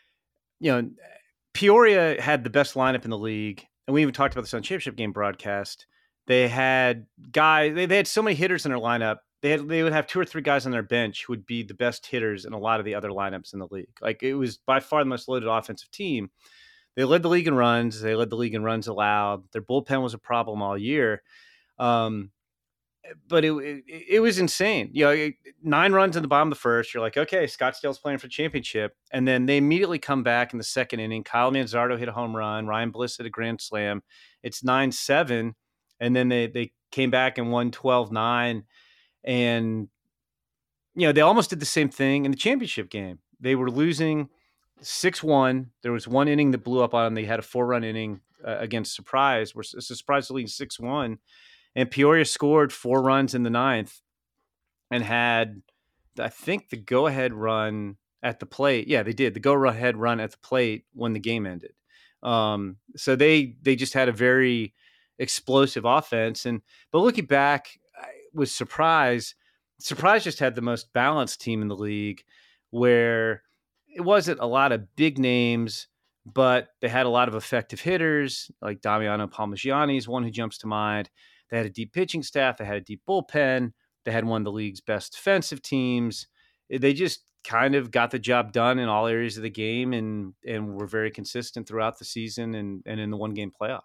Peoria had the best lineup in the league, and we even talked about this on championship game broadcast. They had they had so many hitters in their lineup. They would have 2 or 3 guys on their bench who would be the best hitters in a lot of the other lineups in the league. Like, it was by far the most loaded offensive team. They led the league in runs. They led the league in runs allowed. Their bullpen was a problem all year. But it was insane. 9 runs in the bottom of the first. You're like, okay, Scottsdale's playing for the championship. And then they immediately come back in the second inning. Kyle Manzardo hit a home run. Ryan Bliss hit a grand slam. It's 9-7. And then they came back and won 12-9. And, they almost did the same thing in the championship game. They were losing 6-1. There was one inning that blew up on them. They had a 4-run inning against Surprise. Surprise leading 6-1. And Peoria scored 4 runs in the 9th and had, I think, the go-ahead run at the plate. Yeah, they did. The go-ahead run at the plate when the game ended. So they just had a very explosive offense. But looking back with Surprise just had the most balanced team in the league, where it wasn't a lot of big names, but they had a lot of effective hitters, like Damiano Palmigiani is one who jumps to mind. They had a deep pitching staff. They had a deep bullpen. They had one of the league's best defensive teams. They just kind of got the job done in all areas of the game and were very consistent throughout the season and in the one-game playoff.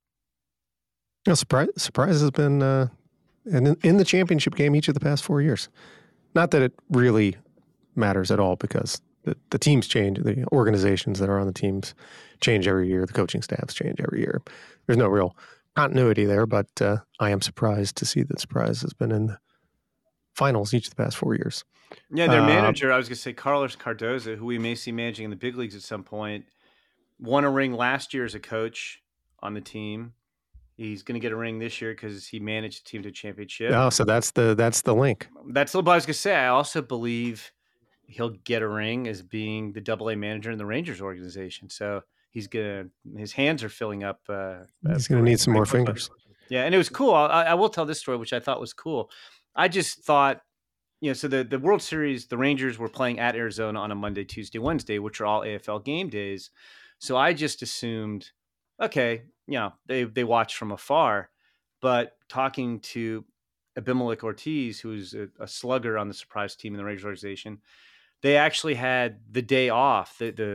Surprise has been in the championship game each of the past 4 years. Not that it really matters at all because the teams change. The organizations that are on the teams change every year. The coaching staffs change every year. There's no real continuity there, but I am surprised to see that Surprise has been in the finals each of the past 4 years. Yeah, their manager, I was going to say Carlos Cardozo, who we may see managing in the big leagues at some point, won a ring last year as a coach on the team. He's going to get a ring this year because he managed the team to championship. Oh, so that's the link. That's what I was going to say. I also believe he'll get a ring as being the AA manager in the Rangers organization. So his hands are filling up. He's going to need some more fingers. Yeah, and it was cool. I will tell this story, which I thought was cool. I just thought, so the World Series, the Rangers were playing at Arizona on a Monday, Tuesday, Wednesday, which are all AFL game days. So I just assumed, okay, they watch from afar. But talking to Abimelec Ortiz, who's a slugger on the Surprise team in the Rangers organization, they actually had the day off. The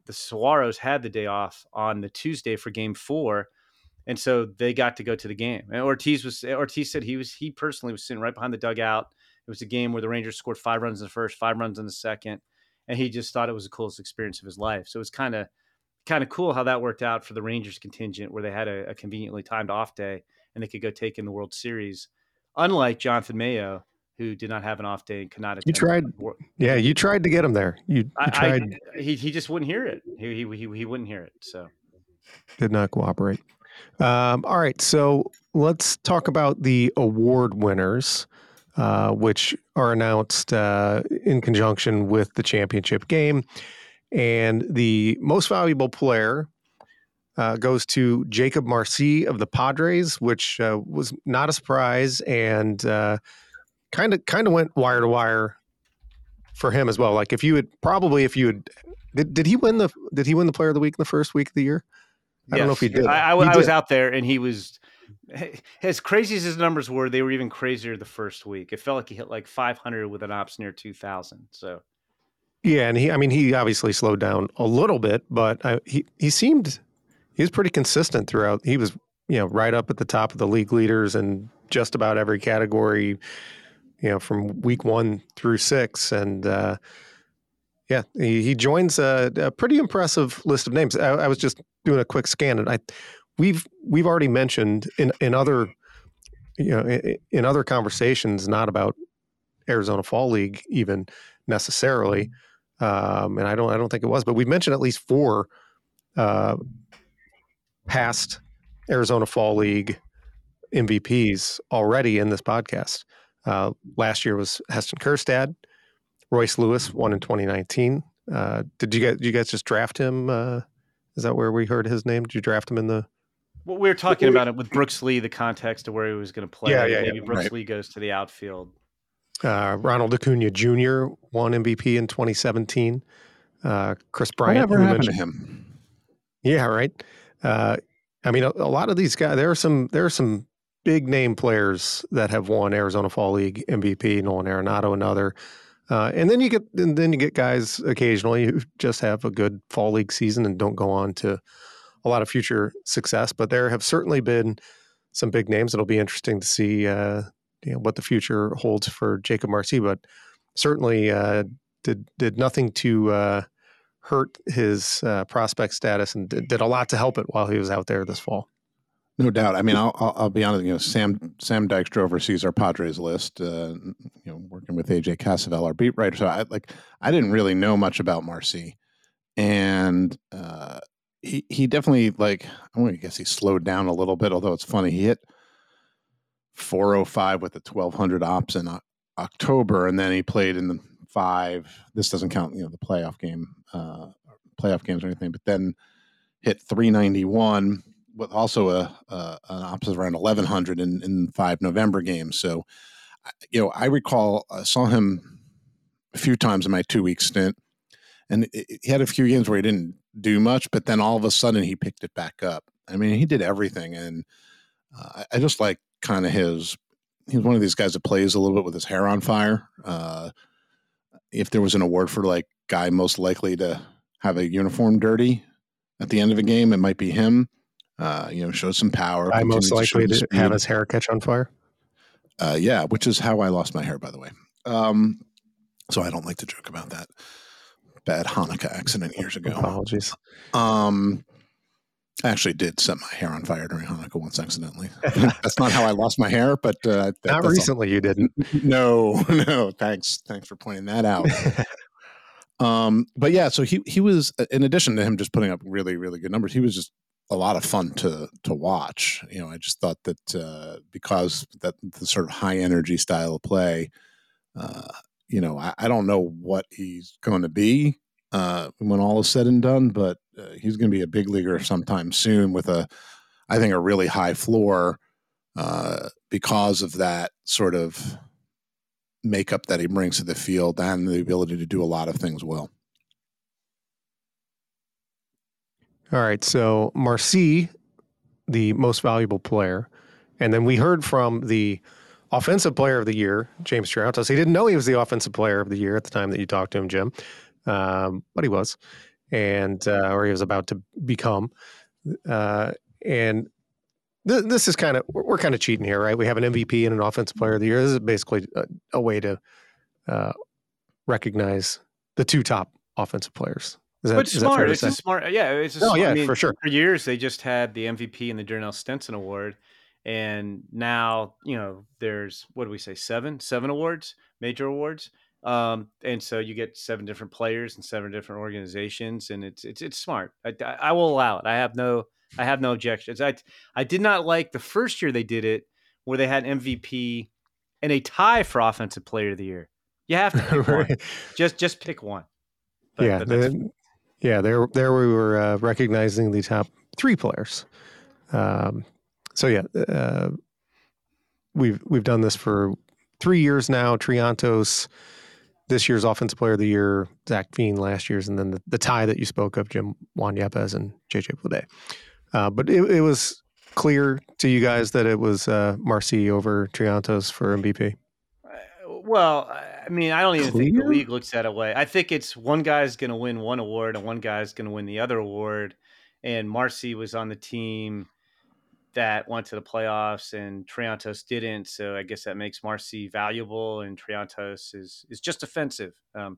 the Saguaros had the day off on the Tuesday for Game 4, and so they got to go to the game. And Ortiz said he personally was sitting right behind the dugout. It was a game where the Rangers scored 5 runs in the first, 5 runs in the second, and he just thought it was the coolest experience of his life. So it was kind of cool how that worked out for the Rangers contingent, where they had a conveniently timed off day and they could go take in the World Series. Unlike Jonathan Mayo, who did not have an off day and could not attend. You tried to get him there. You tried. He just wouldn't hear it. He wouldn't hear it. So did not cooperate. All right, so let's talk about the award winners, which are announced in conjunction with the championship game. And the most valuable player goes to Jacob Marcy of the Padres, which was not a surprise, and kind of went wire to wire for him as well. Like did he win the Player of the Week in the first week of the year? I don't know if he did. I was out there, and he was, as crazy as his numbers were, they were even crazier the first week. It felt like he hit like 500 with an ops near 2,000. So. Yeah, and he obviously slowed down a little bit, but he was pretty consistent throughout. He was, right up at the top of the league leaders in just about every category, from week 1 through 6. And he joins a pretty impressive list of names. I was just doing a quick scan, and we've already mentioned in other in other conversations, not about Arizona Fall League even necessarily. And I don't think it was, but we've mentioned at least 4 past Arizona Fall League MVPs already in this podcast. Last year was Heston Kjerstad. Royce Lewis won in 2019. Did you guys just draft him? Is that where we heard his name? Did you draft him in the? Well, we were talking about it with Brooks Lee, the context of where he was going to play. Maybe Brooks Lee goes to the outfield. Ronald Acuna Jr. won MVP in 2017. Chris Bryant. Whatever happened to him? Yeah, right. A lot of these guys. There are some big name players that have won Arizona Fall League MVP. Nolan Arenado, another. And then you get guys occasionally who just have a good Fall League season and don't go on to a lot of future success. But there have certainly been some big names. It'll be interesting to see. What the future holds for Jacob Marcy, but certainly did nothing to hurt his prospect status, and did a lot to help it while he was out there this fall. No doubt. I'll be honest. Sam Dykstra oversees our Padres list. Working with AJ Casavel, our beat writer. So I didn't really know much about Marcy, and he definitely I guess he slowed down a little bit. Although it's funny, he hit 405 with the 1,200 ops in October, and then he played in the 5. This doesn't count, the playoff games or anything. But then hit 391 with also an ops around 1,100 in 5 November games. So, I recall I saw him a few times in my 2-week stint, and he had a few games where he didn't do much, but then all of a sudden he picked it back up. He did everything, and I just like kind of he's one of these guys that plays a little bit with his hair on fire. If there was an award for guy most likely to have a uniform dirty at the end of a game, it might be him. Shows some power. Guy most likely to have his hair catch on fire. Which is how I lost my hair, by the way. So I don't like to joke about that bad Hanukkah accident years ago. Apologies. I actually did set my hair on fire during Hanukkah once accidentally. That's not how I lost my hair, but not recently. You didn't. No. Thanks for pointing that out. But yeah, so he was, in addition to him just putting up really, really good numbers, he was just a lot of fun to watch. I just thought that because that the sort of high energy style of play, I don't know what he's going to be when all is said and done, but he's going to be a big leaguer sometime soon with I think a really high floor because of that sort of makeup that he brings to the field and the ability to do a lot of things well. All right, so Marcy, the most valuable player, and then we heard from the offensive player of the year, James Triantos. He didn't know he was the offensive player of the year at the time that you talked to him, Jim, but he was. and or he was about to become. And this is we're kind of cheating here, right? We have an MVP and an Offensive Player of the Year. This is basically a way to recognize the two top offensive players. It's smart. It's a smart. Yeah, it's for sure. For years they just had the MVP and the Darnell Stinson Award, and now there's, what do we say, seven awards, major awards, and so you get 7 different players and 7 different organizations, and it's smart. I will allow it. I have no objections. I did not like the first year they did it, where they had MVP and a tie for Offensive Player of the Year. You have to pick one. Just pick one. But there we were recognizing the top 3 players. We've done this for 3 years now. Triantos, this year's Offensive Player of the Year, Zach Veen last year's, and then the tie that you spoke of, Juan Yepes and JJ Bleday. But it was clear to you guys that it was Marcy over Triantos for MVP. Well, I mean, I don't even think the league looks that way. I think it's one guy's going to win one award and one guy's going to win the other award. And Marcy was on the team that went to the playoffs, and Triantos didn't. So I guess that makes Marcy valuable, and Triantos is just offensive.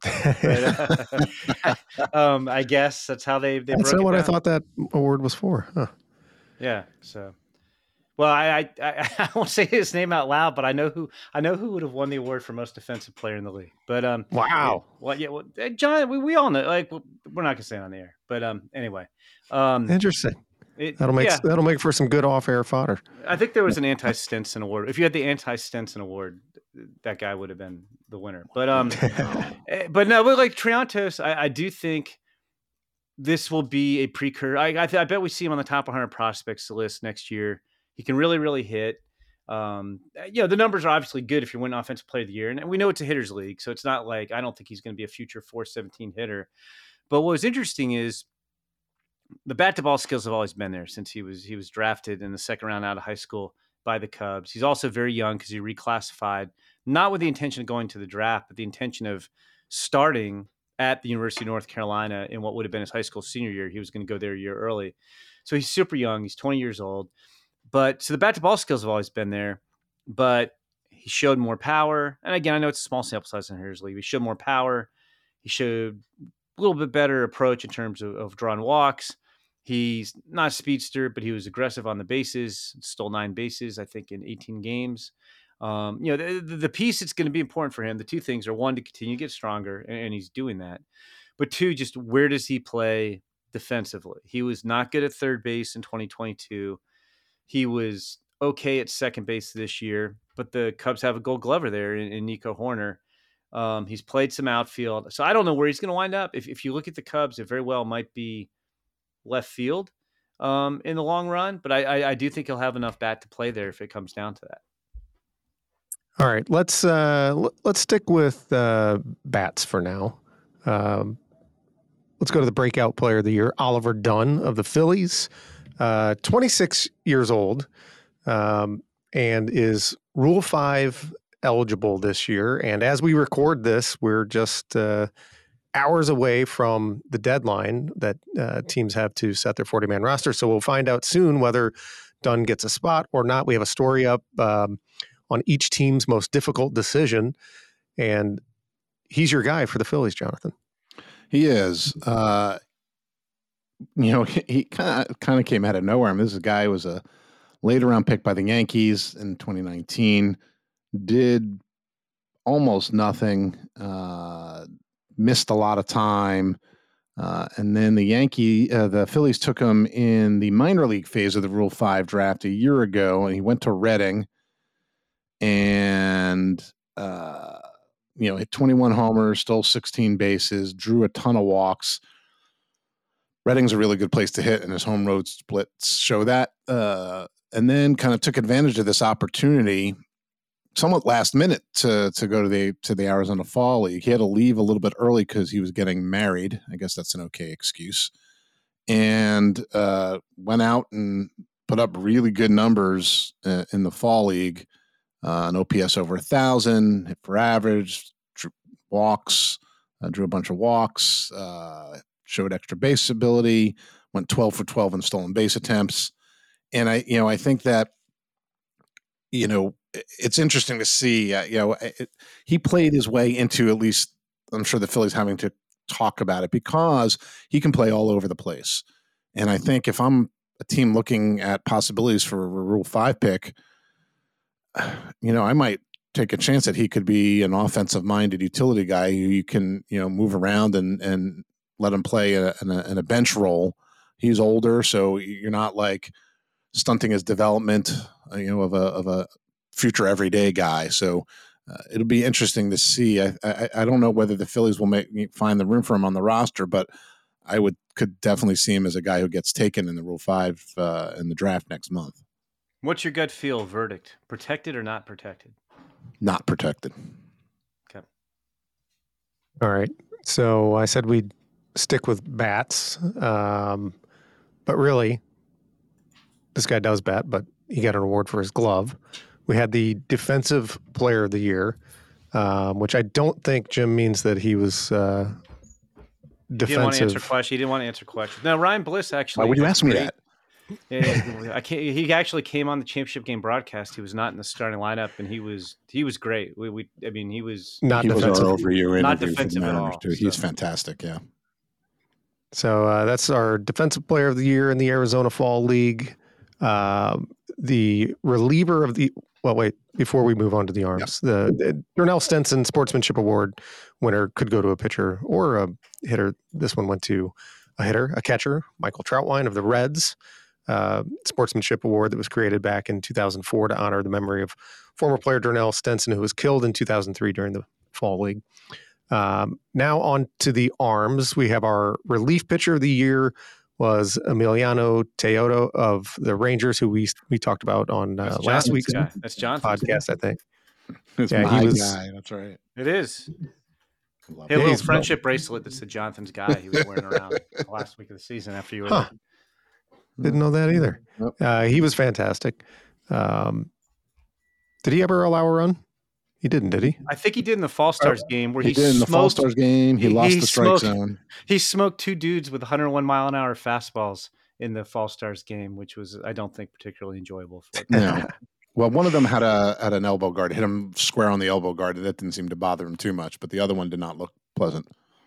I guess that's how they broke it down. That's what I thought that award was for. Huh. Yeah. So. Well, I won't say his name out loud, but I know who would have won the award for most defensive player in the league. But wow. John, we all know. Like, we're not gonna say it on the air, but anyway. Interesting. That'll make for some good off-air fodder. I think there was an anti-Stinson award. If you had the anti-Stinson award, that guy would have been the winner. But but no, like Triantos, I do think this will be a precursor. I bet we see him on the top 100 prospects list next year. He can really, really hit. The numbers are obviously good if you're winning Offensive Player of the Year. And we know it's a hitter's league, so it's not like I don't think he's going to be a future 417 hitter. But what was interesting is the bat-to-ball skills have always been there since he was drafted in the second round out of high school by the Cubs. He's also very young because he reclassified, not with the intention of going to the draft, but the intention of starting at the University of North Carolina in what would have been his high school senior year. He was going to go there a year early. So he's super young. He's 20 years old. But so the bat-to-ball skills have always been there, but he showed more power. And again, I know it's a small sample size in Hitters League. He showed more power. He showed a little bit better approach in terms of drawing walks. He's not a speedster, but he was aggressive on the bases, stole 9 bases, I think, in 18 games. The piece that's going to be important for him, the 2 things are, 1, to continue to get stronger, and he's doing that. But 2, just where does he play defensively? He was not good at third base in 2022. He was okay at second base this year, but the Cubs have a Gold Glover there in Nico Horner. He's played some outfield. So I don't know where he's going to wind up. If you look at the Cubs, it very well might be left field in the long run, but I do think he'll have enough bat to play there if it comes down to that. All right, let's stick with bats for now. Let's go to the breakout player of the year, Oliver Dunn of the Phillies. 26 years old, and is Rule 5 eligible this year. And as we record this, we're just hours away from the deadline that teams have to set their 40-man roster. So we'll find out soon whether Dunn gets a spot or not. We have a story up on each team's most difficult decision, and he's your guy for the Phillies, Jonathan. He is. He kind of came out of nowhere. I mean, this guy was a later round pick by the Yankees in 2019, did almost nothing, missed a lot of time. And then the Phillies took him in the minor league phase of the Rule 5 draft a year ago, and he went to Reading and, hit 21 homers, stole 16 bases, drew a ton of walks. Reading's a really good place to hit, and his home road splits show that. And then kind of took advantage of this opportunity, somewhat last minute, to go to the Arizona Fall League. He had to leave a little bit early because he was getting married. I guess that's an okay excuse. And went out and put up really good numbers in the Fall League. An OPS over 1,000, hit for average, drew walks, drew a bunch of walks. showed extra base ability, went 12 for 12 in stolen base attempts. And I think that, it's interesting to see, he played his way into, at least I'm sure the Phillies having to talk about it, because he can play all over the place. And I think if I'm a team looking at possibilities for a Rule 5 pick, I might take a chance that he could be an offensive-minded utility guy who you can, move around and let him play in a bench role. He's older, so you're not like stunting his development, of a future everyday guy. So it'll be interesting to see. I don't know whether the Phillies will find the room for him on the roster, but I could definitely see him as a guy who gets taken in the Rule 5 in the draft next month. What's your gut feel verdict? Protected or not protected? Not protected. Okay. All right. So I said we'd stick with bats, but really, this guy does bat, but he got an award for his glove. We had the Defensive Player of the Year, which I don't think, Jim, means that he was defensive. He didn't want to answer questions. He didn't want to answer questions. Now, Ryan Bliss actually. Why would you ask me that? Yeah, he actually came on the championship game broadcast. He was not in the starting lineup, and he was great. He was not defensive. Not defensive at all. Too. He's fantastic. Yeah. So that's our Defensive Player of the Year in the Arizona Fall League. The reliever of the before we move on to the arms, the Darnell Stenson Sportsmanship Award winner could go to a pitcher or a hitter. This one went to a catcher, Michael Troutwine of the Reds. Sportsmanship Award that was created back in 2004 to honor the memory of former player Darnell Stenson, who was killed in 2003 during the Fall League. Now on to the arms. We have our relief pitcher of the year was Emiliano Teodo of the Rangers, who we talked about on last week's podcast, I think. It's my guy. That's right. It is. He had a little friendship bracelet that said Jonathan's guy he was wearing around last week of the season after you were there. Didn't know that either. Yep. He was fantastic. Did he ever allow a run? He didn't, did he? I think he did in the Fall Stars game where he did in the Fall Stars game. He lost the strike zone. He smoked two dudes with 101 mile an hour fastballs in the Fall Stars game, which was, I don't think, particularly enjoyable for him. No. Well, one of them had an elbow guard, hit him square on the elbow guard, and that didn't seem to bother him too much. But the other one did not look pleasant.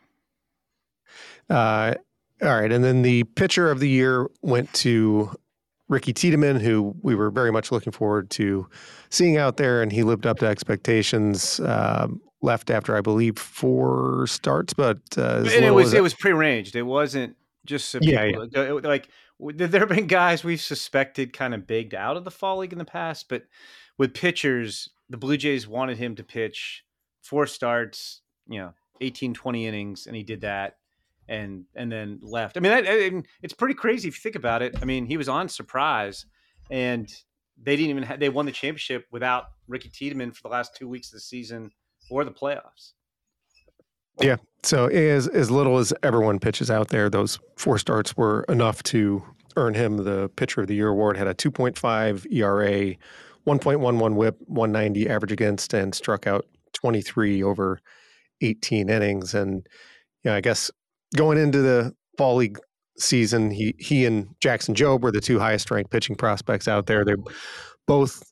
All right, and then the pitcher of the year went to Ricky Tiedemann, who we were very much looking forward to seeing out there, and he lived up to expectations. Left after, I believe, 4 starts, but it was prearranged. It wasn't just like there have been guys we've suspected kind of bigged out of the Fall League in the past, but with pitchers, the Blue Jays wanted him to pitch 4 starts, 18, 20 innings, and he did that. And then left. I mean, it's pretty crazy if you think about it. I mean, he was on Surprise, and they didn't even they won the championship without Ricky Tiedemann for the last 2 weeks of the season or the playoffs. Yeah. So as little as everyone pitches out there, those 4 starts were enough to earn him the Pitcher of the Year award. Had a 2.5 ERA, 1.11 WHIP, 190 average against, and struck out 23 over 18 innings. And I guess going into the Fall League season, he and Jackson Jobe were the 2 highest ranked pitching prospects out there. They both,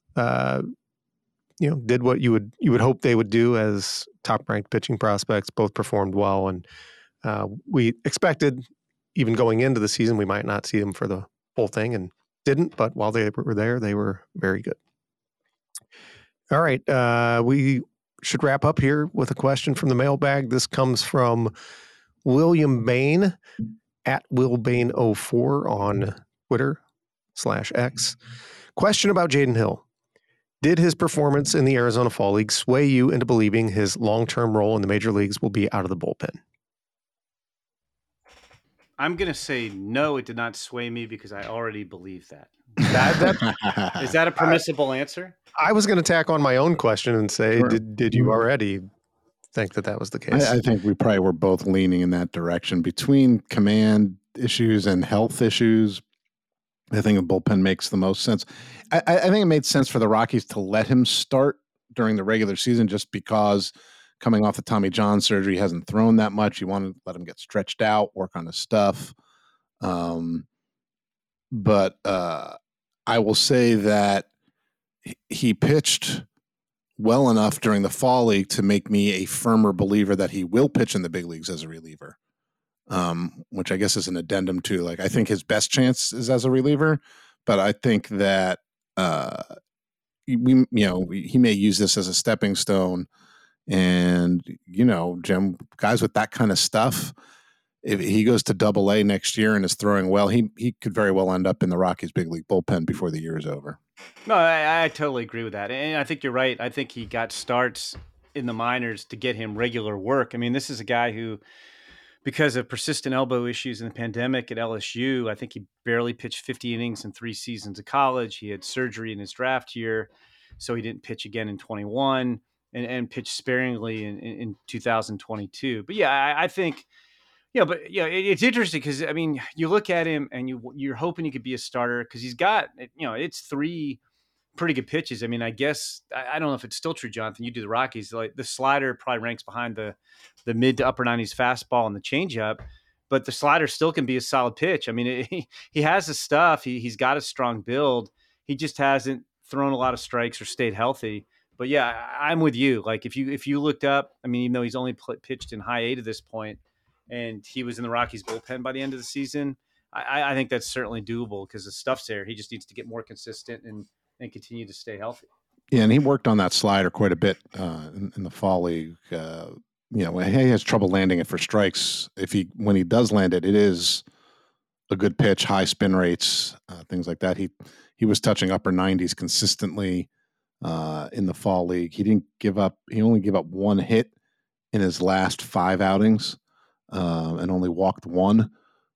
did what you would hope they would do as top ranked pitching prospects. Both performed well, and we expected, even going into the season, we might not see them for the whole thing, and didn't. But while they were there, they were very good. All right, we should wrap up here with a question from the mailbag. This comes from William Bain at WillBain04 on Twitter/X. Question about Jaden Hill. Did his performance in the Arizona Fall League sway you into believing his long-term role in the major leagues will be out of the bullpen? I'm going to say no, it did not sway me because I already believe that. Is that a permissible answer? I was going to tack on my own question and say, did you already think that was the case? I think we probably were both leaning in that direction. Between command issues and health issues, I think a bullpen makes the most sense. I think it made sense for the Rockies to let him start during the regular season just because coming off the Tommy John surgery, he hasn't thrown that much. You want to let him get stretched out, work on his stuff. But I will say that he pitched well enough during the fall league to make me a firmer believer that he will pitch in the big leagues as a reliever, which I guess is an addendum to, like, I think his best chance is as a reliever, but I think that he may use this as a stepping stone. And, Jim, guys with that kind of stuff, if he goes to Double-A next year and is throwing well, he could very well end up in the Rockies big league bullpen before the year is over. No, I totally agree with that. And I think you're right. I think he got starts in the minors to get him regular work. I mean, this is a guy who, because of persistent elbow issues in the pandemic at LSU, I think he barely pitched 50 innings in 3 seasons of college. He had surgery in his draft year, so he didn't pitch again in 21 and pitched sparingly in 2022. But yeah, I think, it's interesting because, I mean, you look at him and you're hoping he could be a starter because he's got, it's 3 pretty good pitches. I mean, I guess, I don't know if it's still true, Jonathan, you do the Rockies, like the slider probably ranks behind the mid to upper 90s fastball and the changeup, but the slider still can be a solid pitch. I mean, he has the stuff. He's got a strong build. He just hasn't thrown a lot of strikes or stayed healthy. But yeah, I'm with you. Like if you looked up, I mean, even though he's only pitched in high A to this point, and he was in the Rockies bullpen by the end of the season, I think that's certainly doable because the stuff's there. He just needs to get more consistent and continue to stay healthy. Yeah, and he worked on that slider quite a bit in the fall league. When he has trouble landing it for strikes, when he does land it, it is a good pitch, high spin rates, things like that. He was touching upper 90s consistently in the fall league. He only gave up 1 hit in his last 5 outings. And only walked 1.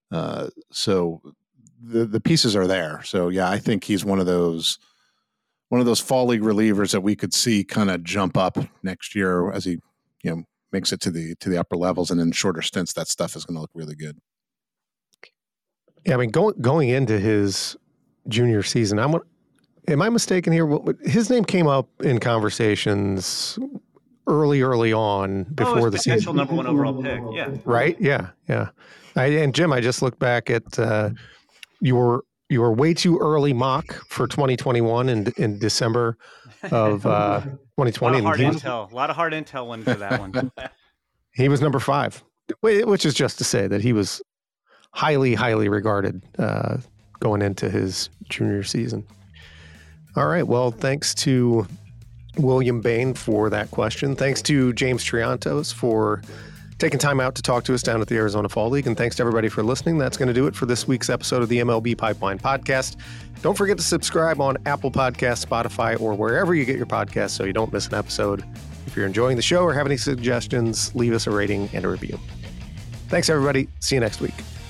So the pieces are there. So yeah, I think he's one of those fall league relievers that we could see kind of jump up next year as he, makes it to the upper levels, and in shorter stints, that stuff is going to look really good. Yeah, I mean, going into his junior season, am I mistaken here? His name came up in conversations early on before the season. Potential number 1 overall pick. Yeah. Right. Yeah. And Jim, I just looked back at your way too early mock for 2021 in December of 2020. A lot of hard intel went into that one. He was number 5, which is just to say that he was highly, highly regarded going into his junior season. All right. Well, thanks to William Bain for that question. Thanks to James Triantos for taking time out to talk to us down at the Arizona Fall League. And thanks to everybody for listening. That's going to do it for this week's episode of the MLB Pipeline Podcast. Don't forget to subscribe on Apple Podcasts, Spotify, or wherever you get your podcasts so you don't miss an episode. If you're enjoying the show or have any suggestions, leave us a rating and a review. Thanks, everybody. See you next week.